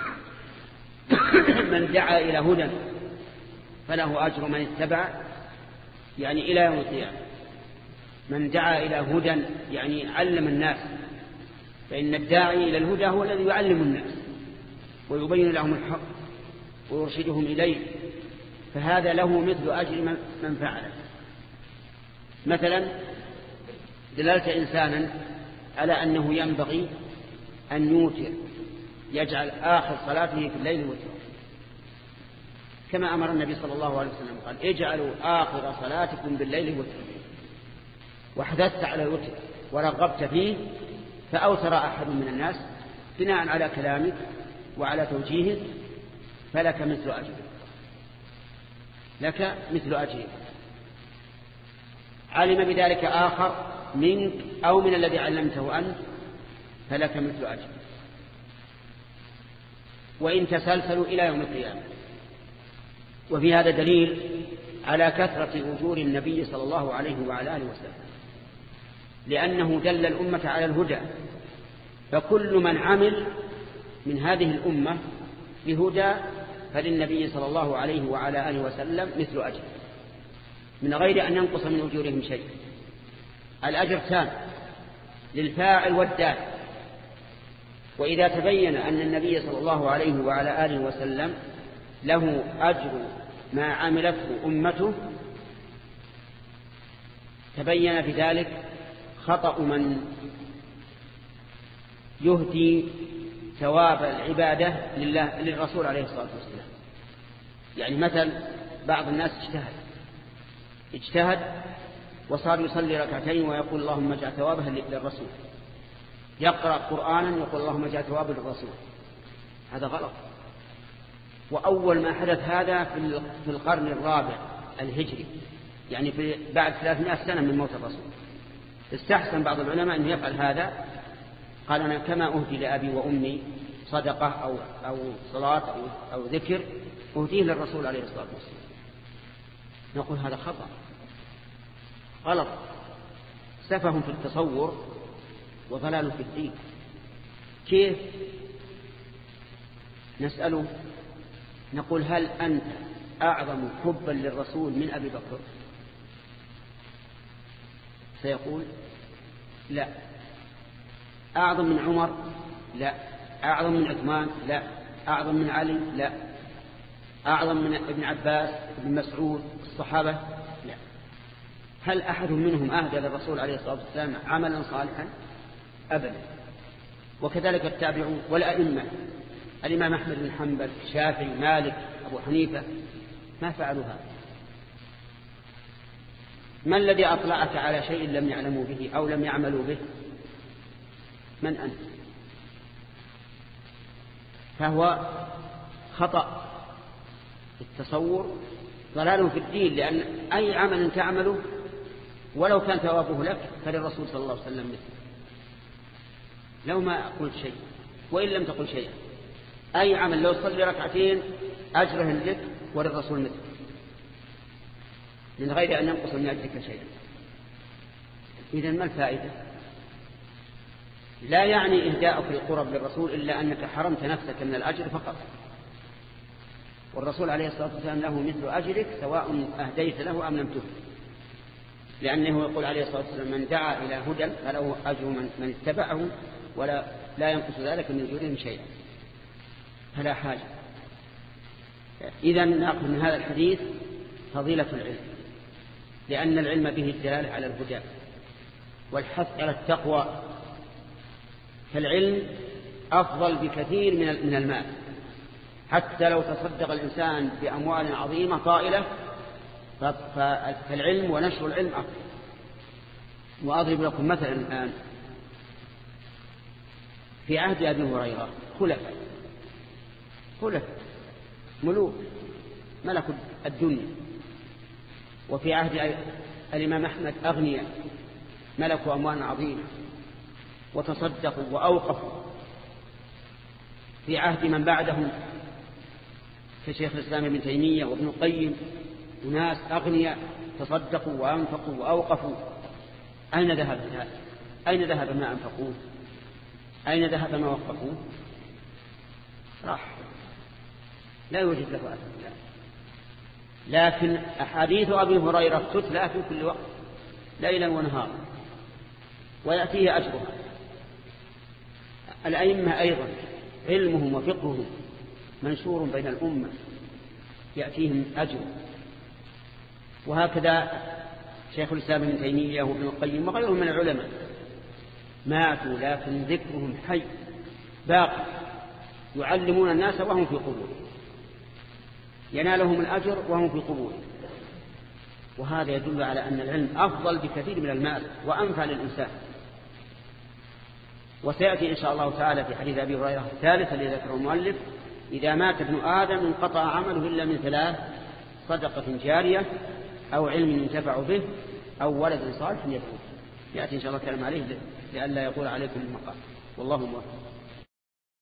من دعا إلى هدى فله أجر من اتبع، يعني إلى يوم القيامة. من دعا إلى هدى يعني علم الناس، فإن الداعي إلى الهدى هو الذي يعلم الناس ويبين لهم الحق ويرشدهم إليه، فهذا له مثل أجر من فعله. مثلا دللت إنسانا على أنه ينبغي أن يوتر، يجعل آخر صلاته في الليل وتر، كما أمر النبي صلى الله عليه وسلم قال: اجعلوا آخر صلاتكم بالليل وتر. وحدثت على الوتر ورغبت فيه فأوتر أحد من الناس بناء على كلامك وعلى توجيهك، فلك مثل أجر، لك مثل أجر. علم بذلك آخر منك أو من الذي علمته أنت فلك مثل أجر، وإن تسلسلوا إلى يوم القيامة. وفي هذا دليل على كثرة أجور النبي صلى الله عليه وعلى آله وسلم، لأنه دل الأمة على الهدى، فكل من عمل من هذه الأمة بهدى فللنبي صلى الله عليه وعلى آله وسلم مثل أجر من غير أن ينقص من أجورهم شيء. الأجر تام للفاعل والدال. وإذا تبين أن النبي صلى الله عليه وعلى آله وسلم له أجر ما عملته أمته تبين في ذلك خطأ من يهدي ثواب العبادة للرسول عليه الصلاة والسلام. يعني مثل بعض الناس اجتهد وصار يصلي ركعتين ويقول اللهم اجعل ثوابها للرسول، يقرأ قرآنا يقول اللهم اجعل ثوابه للرسول. هذا غلط. وأول ما حدث هذا في القرن الرابع الهجري، يعني بعد 300 سنة من موت الرسول. استحسن بعض العلماء أن يفعل هذا، قال أنا كما أهدي لأبي وأمي صدقة أو صلاة أو ذكر أهديه للرسول عليه الصلاة والسلام. نقول هذا خطأ غلط، سفه في التصور وضلال في الدين. كيف؟ نسأله نقول هل أنت أعظم حبا للرسول من أبي بكر؟ سيقول لا. أعظم من عمر؟ لا. أعظم من عثمان؟ لا. أعظم من علي؟ لا. أعظم من ابن عباس ابن مسعود الصحابة؟ لا. هل أحد منهم أهدى للرسول عليه الصلاة والسلام عملا صالحا؟ أبدا. وكذلك التابعون والأئمة، الإمام أحمد بن حنبل، الشافعي، مالك، أبو حنيفة، ما فعلوا هذا. ما الذي أطلعك على شيء لم يعلموا به أو لم يعملوا به؟ من أنت؟ فهو خطأ في التصور، ضلال في الدين، لأن أي عمل تعمله ولو كان ثوابه لك فللرسول صلى الله عليه وسلم مثله، لو ما قلت شيء وإن لم تقل شيئا. أي عمل لو صلي ركعتين أجره لك وللرسول مثله، من غير أن ينقص من أجرك شيئا. إذن ما الفائدة؟ لا يعني إهداءك القرب للرسول إلا أنك حرمت نفسك من الأجر فقط، والرسول عليه الصلاة والسلام له مثل أجرك سواء أهديت له أم لم تهد، لأنه يقول عليه الصلاة والسلام من دعا إلى هدى فله أجر من اتبعه ولا ينقص ذلك من أجورهم شيئا، فلا حاجة. إذن نأخذ من هذا الحديث فضيلة العلم، لأن العلم به الدلالة على الهدى والحث على التقوى. فالعلم أفضل بكثير من المال، حتى لو تصدق الإنسان بأموال عظيمة طائلة فالعلم ونشر العلم أفضل. وأضرب لكم مثلا الآن في عهد أبي هريرة خلفاء ملوك ملكوا الدنيا، وفي عهد الإمام أحمد أغنياء ملكوا أموال عظيمة وتصدقوا وأوقفوا. في عهد من بعدهم كشيخ الإسلام ابن تيمية وابن القيم وناس أغنياء تصدقوا وأنفقوا وأوقفوا. أين ذهب هذا؟ أين ذهب ما أنفقوه؟ أين ذهب ما وقفوه؟ راح، لا يوجد له أثر. لكن أحاديث أبي هريرة تتلى في كل وقت ليلا ونهارا ويأتيه أجرها. الأئمة أيضا علمهم وفقههم منشور بين الأمة يأتيهم أجر. وهكذا شيخ الإسلام ابن تيمية وابن القيم وغيرهم من العلماء ماتوا لكن ذكرهم حي باقي، يعلمون الناس وهم في قبورهم، ينالهم الأجر وهم في قبورهم. وهذا يدل على أن العلم أفضل بكثير من المال وأنفع للإنسان. وسيأتي إن شاء الله تعالى في حديث أبي هريرة الثالث الذي ذكره المؤلف: إذا مات ابن آدم انقطع عمله إلا من ثلاث: صدقة جارية أو علم ينتفع به أو ولد صالح يدعو. يأتي إن شاء الله كلام عليه لئلا يقول عليكم المقام. والله موفق.